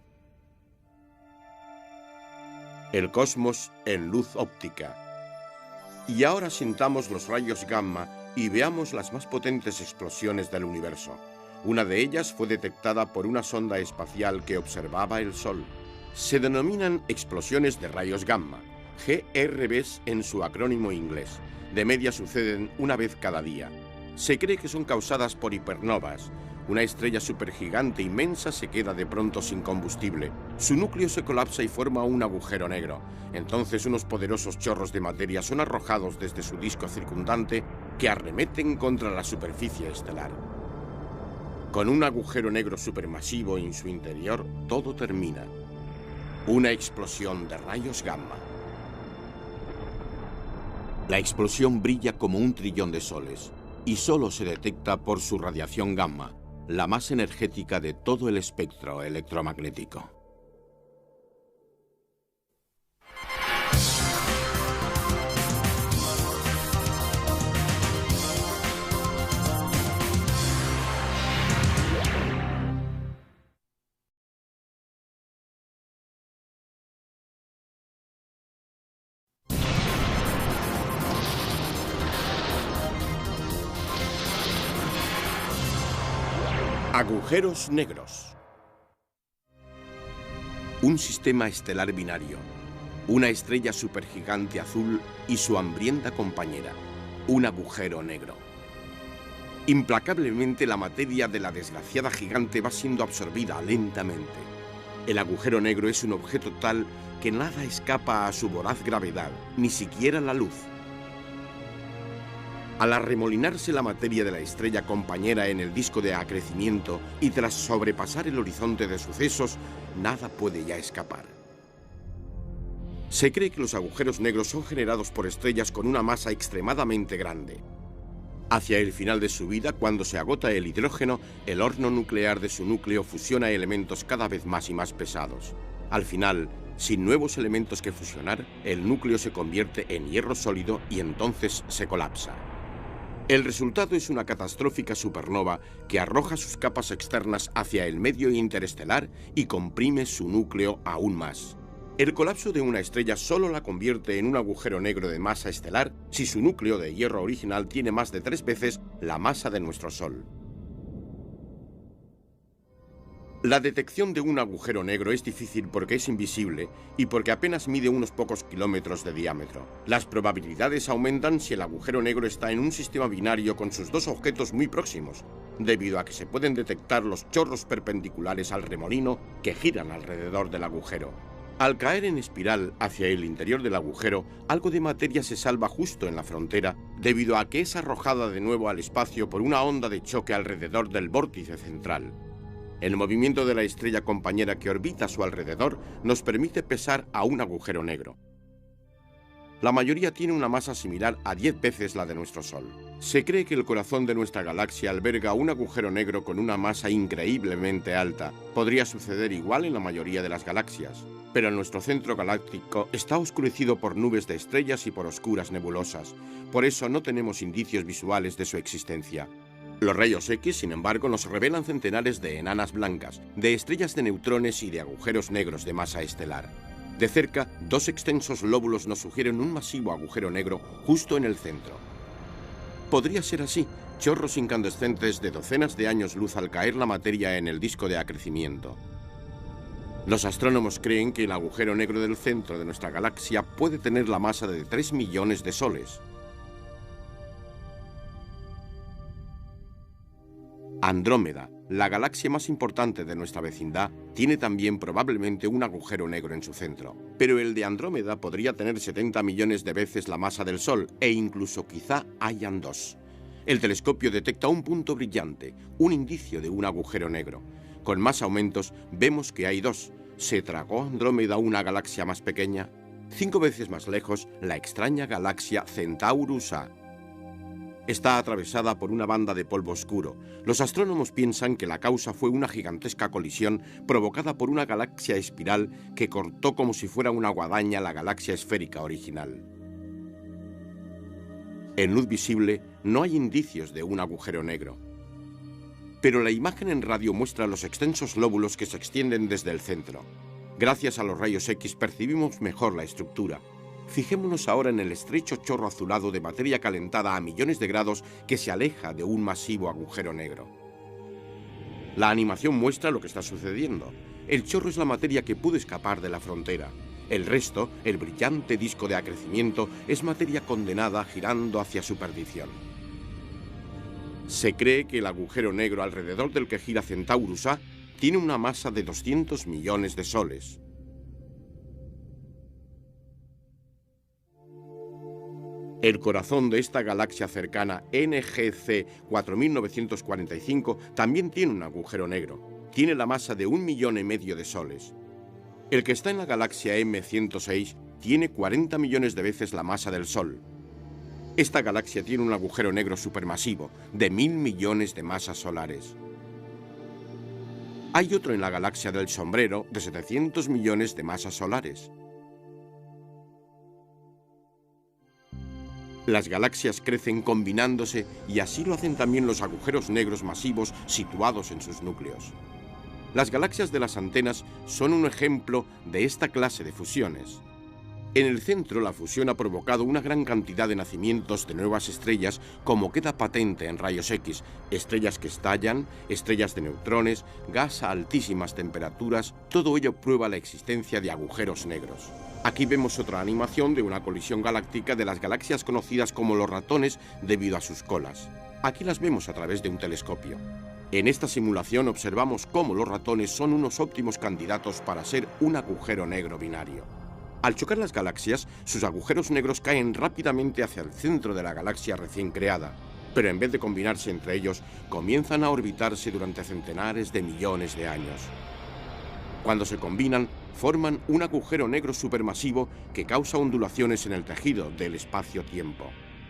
El cosmos en luz óptica. Y ahora sintamos los rayos gamma y veamos las más potentes explosiones del universo. Una de ellas fue detectada por una sonda espacial que observaba el Sol. Se denominan explosiones de rayos gamma, GRBs en su acrónimo inglés. De media suceden una vez cada día. Se cree que son causadas por hipernovas. Una estrella supergigante inmensa se queda de pronto sin combustible. Su núcleo se colapsa y forma un agujero negro. Entonces unos poderosos chorros de materia son arrojados desde su disco circundante que arremeten contra la superficie estelar. Con un agujero negro supermasivo en su interior, todo termina. Una explosión de rayos gamma. La explosión brilla como un trillón de soles y solo se detecta por su radiación gamma, la más energética de todo el espectro electromagnético. Agujeros negros. Un sistema estelar binario, una estrella supergigante azul y su hambrienta compañera, un agujero negro. Implacablemente la materia de la desgraciada gigante va siendo absorbida lentamente. El agujero negro es un objeto tal que nada escapa a su voraz gravedad, ni siquiera la luz. Al arremolinarse la materia de la estrella compañera en el disco de acrecimiento y tras sobrepasar el horizonte de sucesos, nada puede ya escapar. Se cree que los agujeros negros son generados por estrellas con una masa extremadamente grande. Hacia el final de su vida, cuando se agota el hidrógeno, el horno nuclear de su núcleo fusiona elementos cada vez más y más pesados. Al final, sin nuevos elementos que fusionar, el núcleo se convierte en hierro sólido y entonces se colapsa. El resultado es una catastrófica supernova que arroja sus capas externas hacia el medio interestelar y comprime su núcleo aún más. El colapso de una estrella solo la convierte en un agujero negro de masa estelar si su núcleo de hierro original tiene más de 3 veces la masa de nuestro Sol. La detección de un agujero negro es difícil porque es invisible y porque apenas mide unos pocos kilómetros de diámetro. Las probabilidades aumentan si el agujero negro está en un sistema binario con sus dos objetos muy próximos, debido a que se pueden detectar los chorros perpendiculares al remolino que giran alrededor del agujero. Al caer en espiral hacia el interior del agujero, algo de materia se salva justo en la frontera, debido a que es arrojada de nuevo al espacio por una onda de choque alrededor del vórtice central. El movimiento de la estrella compañera que orbita a su alrededor nos permite pesar a un agujero negro. La mayoría tiene una masa similar a 10 veces la de nuestro Sol. Se cree que el corazón de nuestra galaxia alberga un agujero negro con una masa increíblemente alta. Podría suceder igual en la mayoría de las galaxias, pero nuestro centro galáctico está oscurecido por nubes de estrellas y por oscuras nebulosas. Por eso no tenemos indicios visuales de su existencia. Los rayos X, sin embargo, nos revelan centenares de enanas blancas, de estrellas de neutrones y de agujeros negros de masa estelar. De cerca, dos extensos lóbulos nos sugieren un masivo agujero negro justo en el centro. Podría ser así, chorros incandescentes de docenas de años luz al caer la materia en el disco de acrecimiento. Los astrónomos creen que el agujero negro del centro de nuestra galaxia puede tener la masa de 3 millones de soles. Andrómeda, la galaxia más importante de nuestra vecindad, tiene también probablemente un agujero negro en su centro. Pero el de Andrómeda podría tener 70 millones de veces la masa del Sol, e incluso quizá hayan dos. El telescopio detecta un punto brillante, un indicio de un agujero negro. Con más aumentos, vemos que hay dos. ¿Se tragó Andrómeda una galaxia más pequeña? 5 veces más lejos, la extraña galaxia Centaurus A. Está atravesada por una banda de polvo oscuro. Los astrónomos piensan que la causa fue una gigantesca colisión provocada por una galaxia espiral que cortó como si fuera una guadaña la galaxia esférica original. En luz visible no hay indicios de un agujero negro. Pero la imagen en radio muestra los extensos lóbulos que se extienden desde el centro. Gracias a los rayos X percibimos mejor la estructura. Fijémonos ahora en el estrecho chorro azulado de materia calentada a millones de grados que se aleja de un masivo agujero negro. La animación muestra lo que está sucediendo. El chorro es la materia que pudo escapar de la frontera. El resto, el brillante disco de acrecimiento, es materia condenada girando hacia su perdición. Se cree que el agujero negro alrededor del que gira Centaurus A tiene una masa de 200 millones de soles. El corazón de esta galaxia cercana, NGC 4945, también tiene un agujero negro. Tiene la masa de 1,5 millones de soles. El que está en la galaxia M106 tiene 40 millones de veces la masa del Sol. Esta galaxia tiene un agujero negro supermasivo, de 1.000 millones de masas solares. Hay otro en la galaxia del Sombrero, de 700 millones de masas solares. Las galaxias crecen combinándose y así lo hacen también los agujeros negros masivos situados en sus núcleos. Las galaxias de las antenas son un ejemplo de esta clase de fusiones. En el centro, la fusión ha provocado una gran cantidad de nacimientos de nuevas estrellas, como queda patente en rayos X, estrellas que estallan, estrellas de neutrones, gas a altísimas temperaturas. Todo ello prueba la existencia de agujeros negros. Aquí vemos otra animación de una colisión galáctica de las galaxias conocidas como los ratones debido a sus colas. Aquí las vemos a través de un telescopio. En esta simulación observamos cómo los ratones son unos óptimos candidatos para ser un agujero negro binario. Al chocar las galaxias, sus agujeros negros caen rápidamente hacia el centro de la galaxia recién creada, pero en vez de combinarse entre ellos, comienzan a orbitarse durante centenares de millones de años. Cuando se combinan, forman un agujero negro supermasivo que causa ondulaciones en el tejido del espacio-tiempo.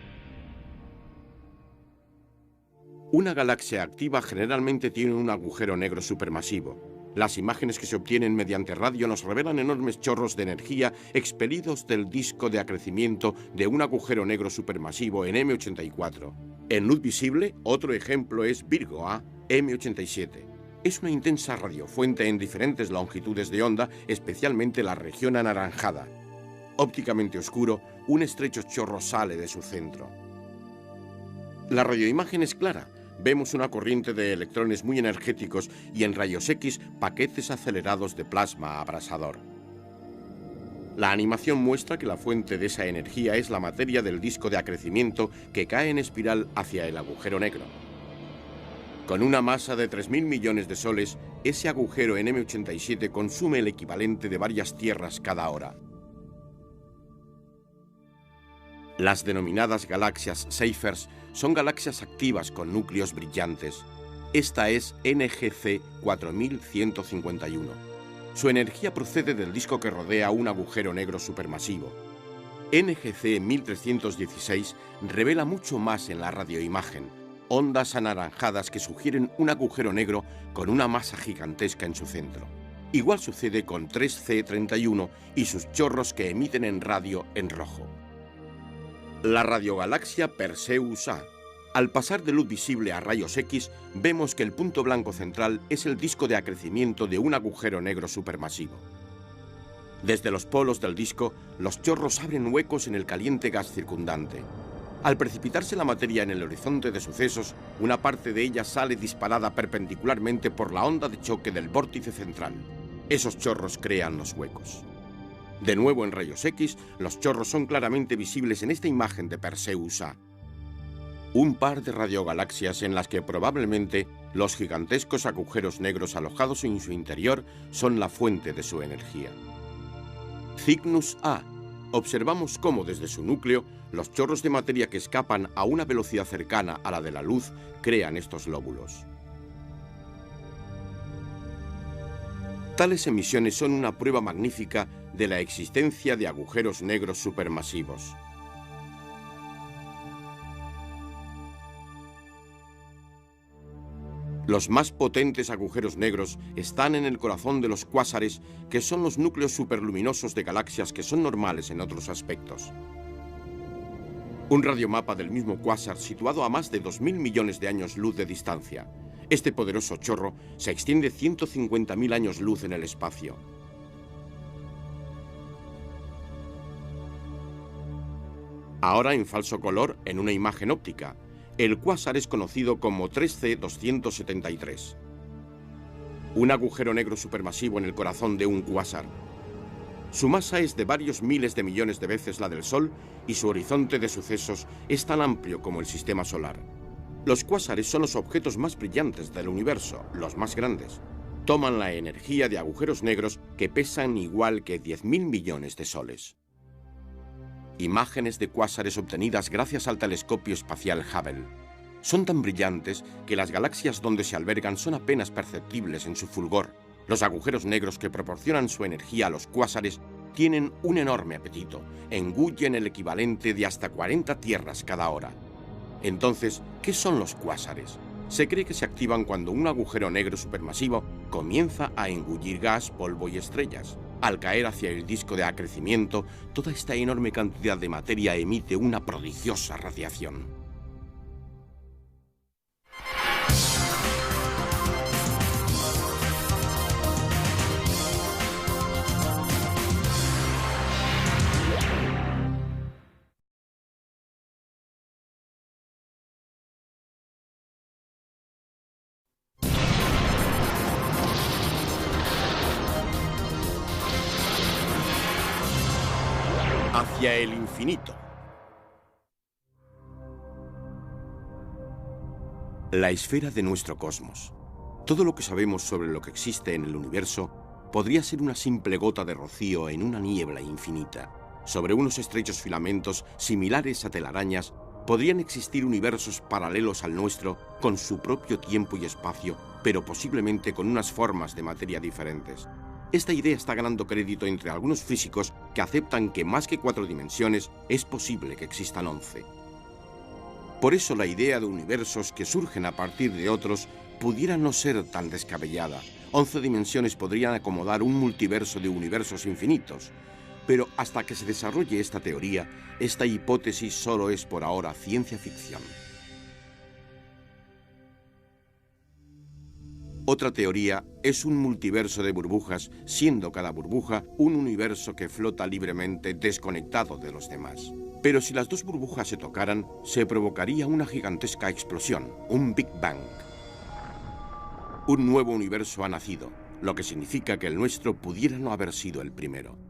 Una galaxia activa generalmente tiene un agujero negro supermasivo. Las imágenes que se obtienen mediante radio nos revelan enormes chorros de energía expelidos del disco de acrecimiento de un agujero negro supermasivo en M84. En luz visible, otro ejemplo es Virgo A, M87. Es una intensa radiofuente en diferentes longitudes de onda, especialmente la región anaranjada. Ópticamente oscuro, un estrecho chorro sale de su centro. La radioimagen es clara. Vemos una corriente de electrones muy energéticos y en rayos X paquetes acelerados de plasma abrasador. La animación muestra que la fuente de esa energía es la materia del disco de acrecimiento que cae en espiral hacia el agujero negro. Con una masa de 3.000 millones de soles, ese agujero en M87 consume el equivalente de varias tierras cada hora. Las denominadas galaxias Seyfert son galaxias activas con núcleos brillantes. Esta es NGC 4151. Su energía procede del disco que rodea un agujero negro supermasivo. NGC 1316 revela mucho más en la radioimagen, ondas anaranjadas que sugieren un agujero negro con una masa gigantesca en su centro. Igual sucede con 3C31 y sus chorros que emiten en radio en rojo. La radiogalaxia Perseus A. Al pasar de luz visible a rayos X, vemos que el punto blanco central es el disco de acrecimiento de un agujero negro supermasivo. Desde los polos del disco, los chorros abren huecos en el caliente gas circundante. Al precipitarse la materia en el horizonte de sucesos, una parte de ella sale disparada perpendicularmente por la onda de choque del vórtice central. Esos chorros crean los huecos. De nuevo en rayos X, los chorros son claramente visibles en esta imagen de Perseus A. Un par de radiogalaxias en las que probablemente los gigantescos agujeros negros alojados en su interior son la fuente de su energía. Cygnus A. Observamos cómo desde su núcleo, los chorros de materia que escapan a una velocidad cercana a la de la luz crean estos lóbulos. Tales emisiones son una prueba magnífica de la existencia de agujeros negros supermasivos. Los más potentes agujeros negros están en el corazón de los cuásares, que son los núcleos superluminosos de galaxias que son normales en otros aspectos. Un radiomapa del mismo cuásar situado a más de 2.000 millones de años luz de distancia. Este poderoso chorro se extiende 150.000 años luz en el espacio. Ahora en falso color en una imagen óptica. El cuásar es conocido como 3C273. Un agujero negro supermasivo en el corazón de un cuásar. Su masa es de varios miles de millones de veces la del Sol y su horizonte de sucesos es tan amplio como el sistema solar. Los cuásares son los objetos más brillantes del universo, los más grandes. Toman la energía de agujeros negros que pesan igual que 10.000 millones de soles. Imágenes de cuásares obtenidas gracias al telescopio espacial Hubble. Son tan brillantes que las galaxias donde se albergan son apenas perceptibles en su fulgor. Los agujeros negros que proporcionan su energía a los cuásares tienen un enorme apetito. Engullen el equivalente de hasta 40 tierras cada hora. Entonces, ¿qué son los cuásares? Se cree que se activan cuando un agujero negro supermasivo comienza a engullir gas, polvo y estrellas. Al caer hacia el disco de acrecimiento, toda esta enorme cantidad de materia emite una prodigiosa radiación. hacia el infinito. La esfera de nuestro cosmos. Todo lo que sabemos sobre lo que existe en el universo podría ser una simple gota de rocío en una niebla infinita. Sobre unos estrechos filamentos similares a telarañas podrían existir universos paralelos al nuestro con su propio tiempo y espacio, pero posiblemente con unas formas de materia diferentes. Esta idea está ganando crédito entre algunos físicos que aceptan que más que 4 dimensiones es posible que existan 11. Por eso la idea de universos que surgen a partir de otros pudiera no ser tan descabellada. 11 dimensiones podrían acomodar un multiverso de universos infinitos. Pero hasta que se desarrolle esta teoría, esta hipótesis solo es por ahora ciencia ficción. Otra teoría es un multiverso de burbujas, siendo cada burbuja un universo que flota libremente desconectado de los demás. Pero si las dos burbujas se tocaran, se provocaría una gigantesca explosión, un Big Bang. Un nuevo universo ha nacido, lo que significa que el nuestro pudiera no haber sido el primero.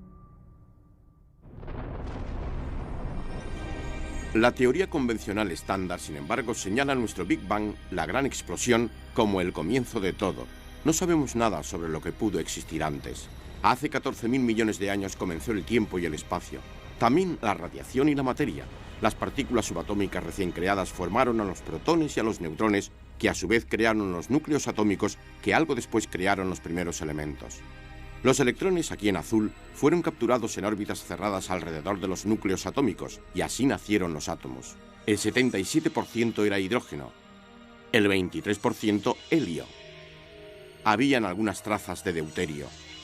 La teoría convencional estándar, sin embargo, señala nuestro Big Bang, la gran explosión, como el comienzo de todo. No sabemos nada sobre lo que pudo existir antes. Hace 14.000 millones de años comenzó el tiempo y el espacio. También la radiación y la materia. Las partículas subatómicas recién creadas formaron a los protones y a los neutrones, que a su vez crearon los núcleos atómicos, que algo después crearon los primeros elementos. Los electrones, aquí en azul, fueron capturados en órbitas cerradas alrededor de los núcleos atómicos, y así nacieron los átomos. El 77% era hidrógeno, el 23% helio. Habían algunas trazas de deuterio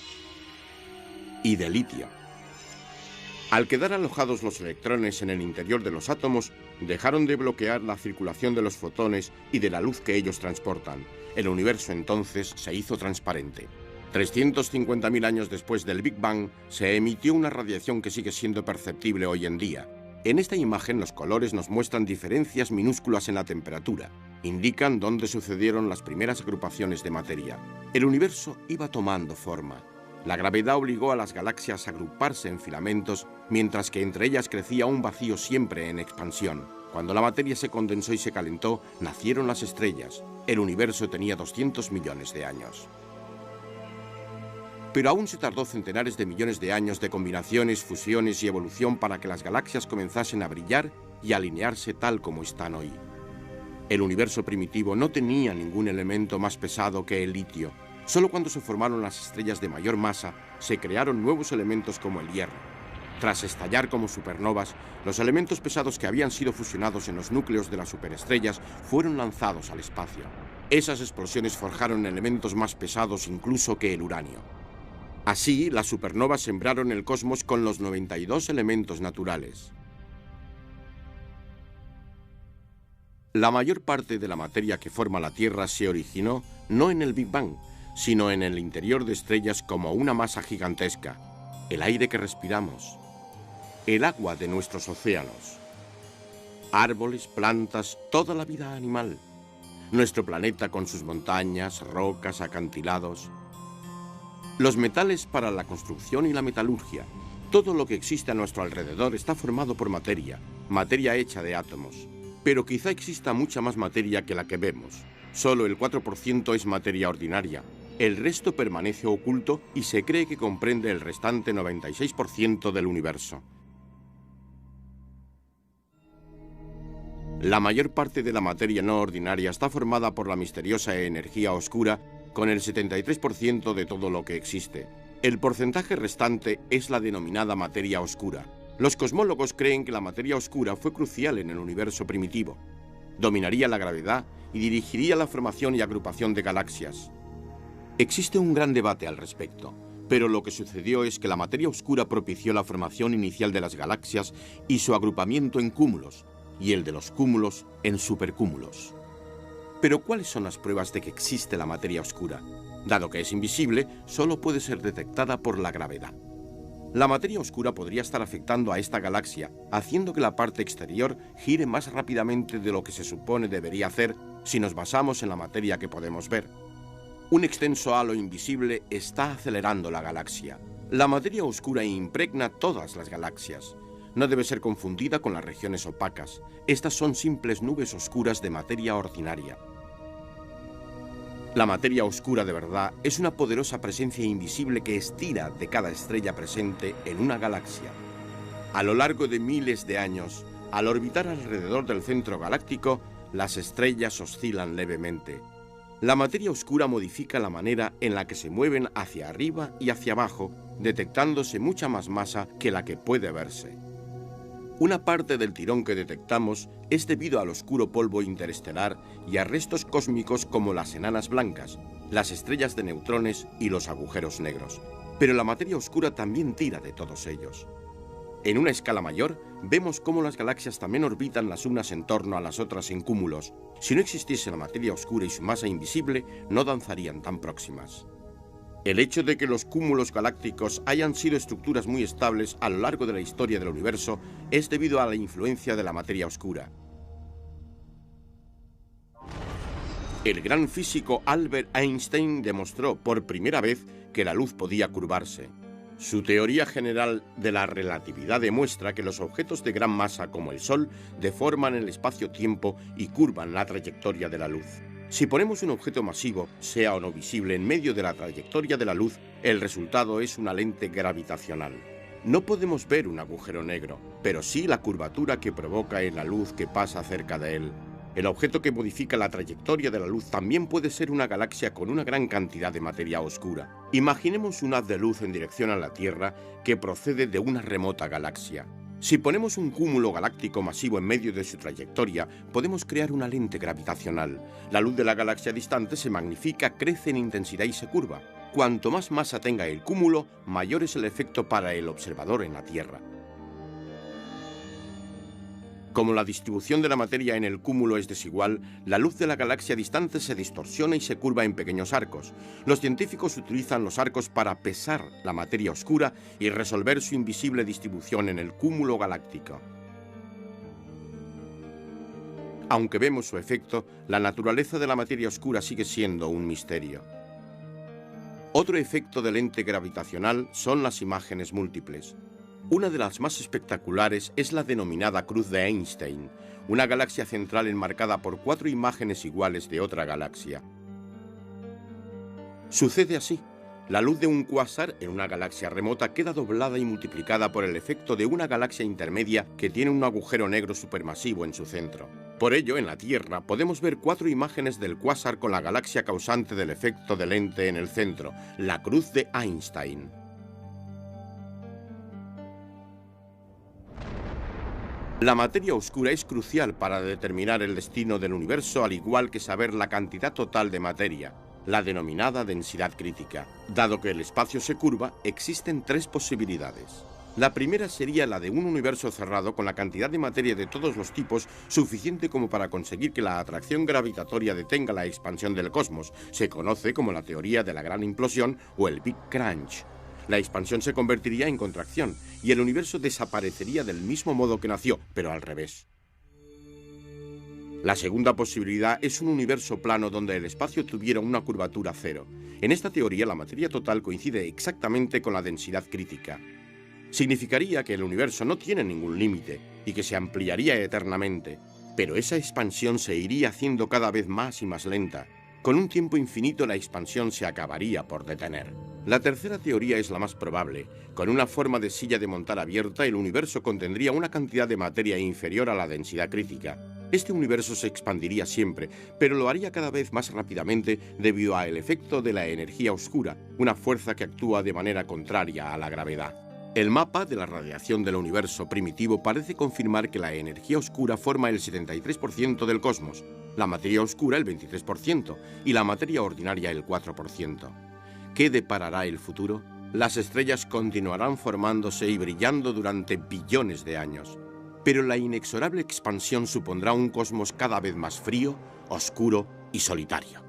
y de litio. Al quedar alojados los electrones en el interior de los átomos, dejaron de bloquear la circulación de los fotones y de la luz que ellos transportan. El universo entonces se hizo transparente. 350.000 años después del Big Bang, se emitió una radiación que sigue siendo perceptible hoy en día. En esta imagen los colores nos muestran diferencias minúsculas en la temperatura. Indican dónde sucedieron las primeras agrupaciones de materia. El universo iba tomando forma. La gravedad obligó a las galaxias a agruparse en filamentos, mientras que entre ellas crecía un vacío siempre en expansión. Cuando la materia se condensó y se calentó, nacieron las estrellas. El universo tenía 200 millones de años. Pero aún se tardó centenares de millones de años de combinaciones, fusiones y evolución para que las galaxias comenzasen a brillar y a alinearse tal como están hoy. El universo primitivo no tenía ningún elemento más pesado que el litio. Solo cuando se formaron las estrellas de mayor masa, se crearon nuevos elementos como el hierro. Tras estallar como supernovas, los elementos pesados que habían sido fusionados en los núcleos de las superestrellas fueron lanzados al espacio. Esas explosiones forjaron elementos más pesados incluso que el uranio. Así, las supernovas sembraron el cosmos con los 92 elementos naturales. La mayor parte de la materia que forma la Tierra se originó no en el Big Bang, sino en el interior de estrellas como una masa gigantesca, el aire que respiramos, el agua de nuestros océanos, árboles, plantas, toda la vida animal, nuestro planeta con sus montañas, rocas, acantilados, los metales para la construcción y la metalurgia. Todo lo que existe a nuestro alrededor está formado por materia, materia hecha de átomos. Pero quizá exista mucha más materia que la que vemos. Solo el 4% es materia ordinaria. El resto permanece oculto y se cree que comprende el restante 96% del universo. La mayor parte de la materia no ordinaria está formada por la misteriosa energía oscura, con el 73% de todo lo que existe. El porcentaje restante es la denominada materia oscura. Los cosmólogos creen que la materia oscura fue crucial en el universo primitivo. Dominaría la gravedad y dirigiría la formación y agrupación de galaxias. Existe un gran debate al respecto, pero lo que sucedió es que la materia oscura propició la formación inicial de las galaxias y su agrupamiento en cúmulos, y el de los cúmulos en supercúmulos. Pero ¿cuáles son las pruebas de que existe la materia oscura? Dado que es invisible, solo puede ser detectada por la gravedad. La materia oscura podría estar afectando a esta galaxia, haciendo que la parte exterior gire más rápidamente de lo que se supone debería hacer si nos basamos en la materia que podemos ver. Un extenso halo invisible está acelerando la galaxia. La materia oscura impregna todas las galaxias. No debe ser confundida con las regiones opacas. Estas son simples nubes oscuras de materia ordinaria. La materia oscura de verdad es una poderosa presencia invisible que estira de cada estrella presente en una galaxia. A lo largo de miles de años, al orbitar alrededor del centro galáctico, las estrellas oscilan levemente. La materia oscura modifica la manera en la que se mueven hacia arriba y hacia abajo, detectándose mucha más masa que la que puede verse. Una parte del tirón que detectamos es debido al oscuro polvo interestelar y a restos cósmicos como las enanas blancas, las estrellas de neutrones y los agujeros negros. Pero la materia oscura también tira de todos ellos. En una escala mayor, vemos cómo las galaxias también orbitan las unas en torno a las otras en cúmulos. Si no existiese la materia oscura y su masa invisible, no danzarían tan próximas. El hecho de que los cúmulos galácticos hayan sido estructuras muy estables a lo largo de la historia del universo es debido a la influencia de la materia oscura. El gran físico Albert Einstein demostró por primera vez que la luz podía curvarse. Su teoría general de la relatividad demuestra que los objetos de gran masa como el Sol deforman el espacio-tiempo y curvan la trayectoria de la luz. Si ponemos un objeto masivo, sea o no visible, en medio de la trayectoria de la luz, el resultado es una lente gravitacional. No podemos ver un agujero negro, pero sí la curvatura que provoca en la luz que pasa cerca de él. El objeto que modifica la trayectoria de la luz también puede ser una galaxia con una gran cantidad de materia oscura. Imaginemos un haz de luz en dirección a la Tierra que procede de una remota galaxia. Si ponemos un cúmulo galáctico masivo en medio de su trayectoria, podemos crear una lente gravitacional. La luz de la galaxia distante se magnifica, crece en intensidad y se curva. Cuanto más masa tenga el cúmulo, mayor es el efecto para el observador en la Tierra. Como la distribución de la materia en el cúmulo es desigual, la luz de la galaxia distante se distorsiona y se curva en pequeños arcos. Los científicos utilizan los arcos para pesar la materia oscura y resolver su invisible distribución en el cúmulo galáctico. Aunque vemos su efecto, la naturaleza de la materia oscura sigue siendo un misterio. Otro efecto del lente gravitacional son las imágenes múltiples. Una de las más espectaculares es la denominada Cruz de Einstein, una galaxia central enmarcada por 4 imágenes iguales de otra galaxia. Sucede así. La luz de un cuásar en una galaxia remota queda doblada y multiplicada por el efecto de una galaxia intermedia que tiene un agujero negro supermasivo en su centro. Por ello, en la Tierra podemos ver 4 imágenes del cuásar con la galaxia causante del efecto de lente en el centro, la Cruz de Einstein. La materia oscura es crucial para determinar el destino del universo, al igual que saber la cantidad total de materia, la denominada densidad crítica. Dado que el espacio se curva, existen 3 posibilidades. La primera sería la de un universo cerrado con la cantidad de materia de todos los tipos suficiente como para conseguir que la atracción gravitatoria detenga la expansión del cosmos. Se conoce como la teoría de la gran implosión o el Big Crunch. La expansión se convertiría en contracción y el universo desaparecería del mismo modo que nació, pero al revés. La segunda posibilidad es un universo plano donde el espacio tuviera una curvatura cero. En esta teoría, la materia total coincide exactamente con la densidad crítica. Significaría que el universo no tiene ningún límite y que se ampliaría eternamente, pero esa expansión se iría haciendo cada vez más y más lenta. Con un tiempo infinito la expansión se acabaría por detener. La tercera teoría es la más probable. Con una forma de silla de montar abierta, el universo contendría una cantidad de materia inferior a la densidad crítica. Este universo se expandiría siempre, pero lo haría cada vez más rápidamente debido al efecto de la energía oscura, una fuerza que actúa de manera contraria a la gravedad. El mapa de la radiación del universo primitivo parece confirmar que la energía oscura forma el 73% del cosmos, la materia oscura el 23% y la materia ordinaria el 4%. ¿Qué deparará el futuro? Las estrellas continuarán formándose y brillando durante billones de años, pero la inexorable expansión supondrá un cosmos cada vez más frío, oscuro y solitario.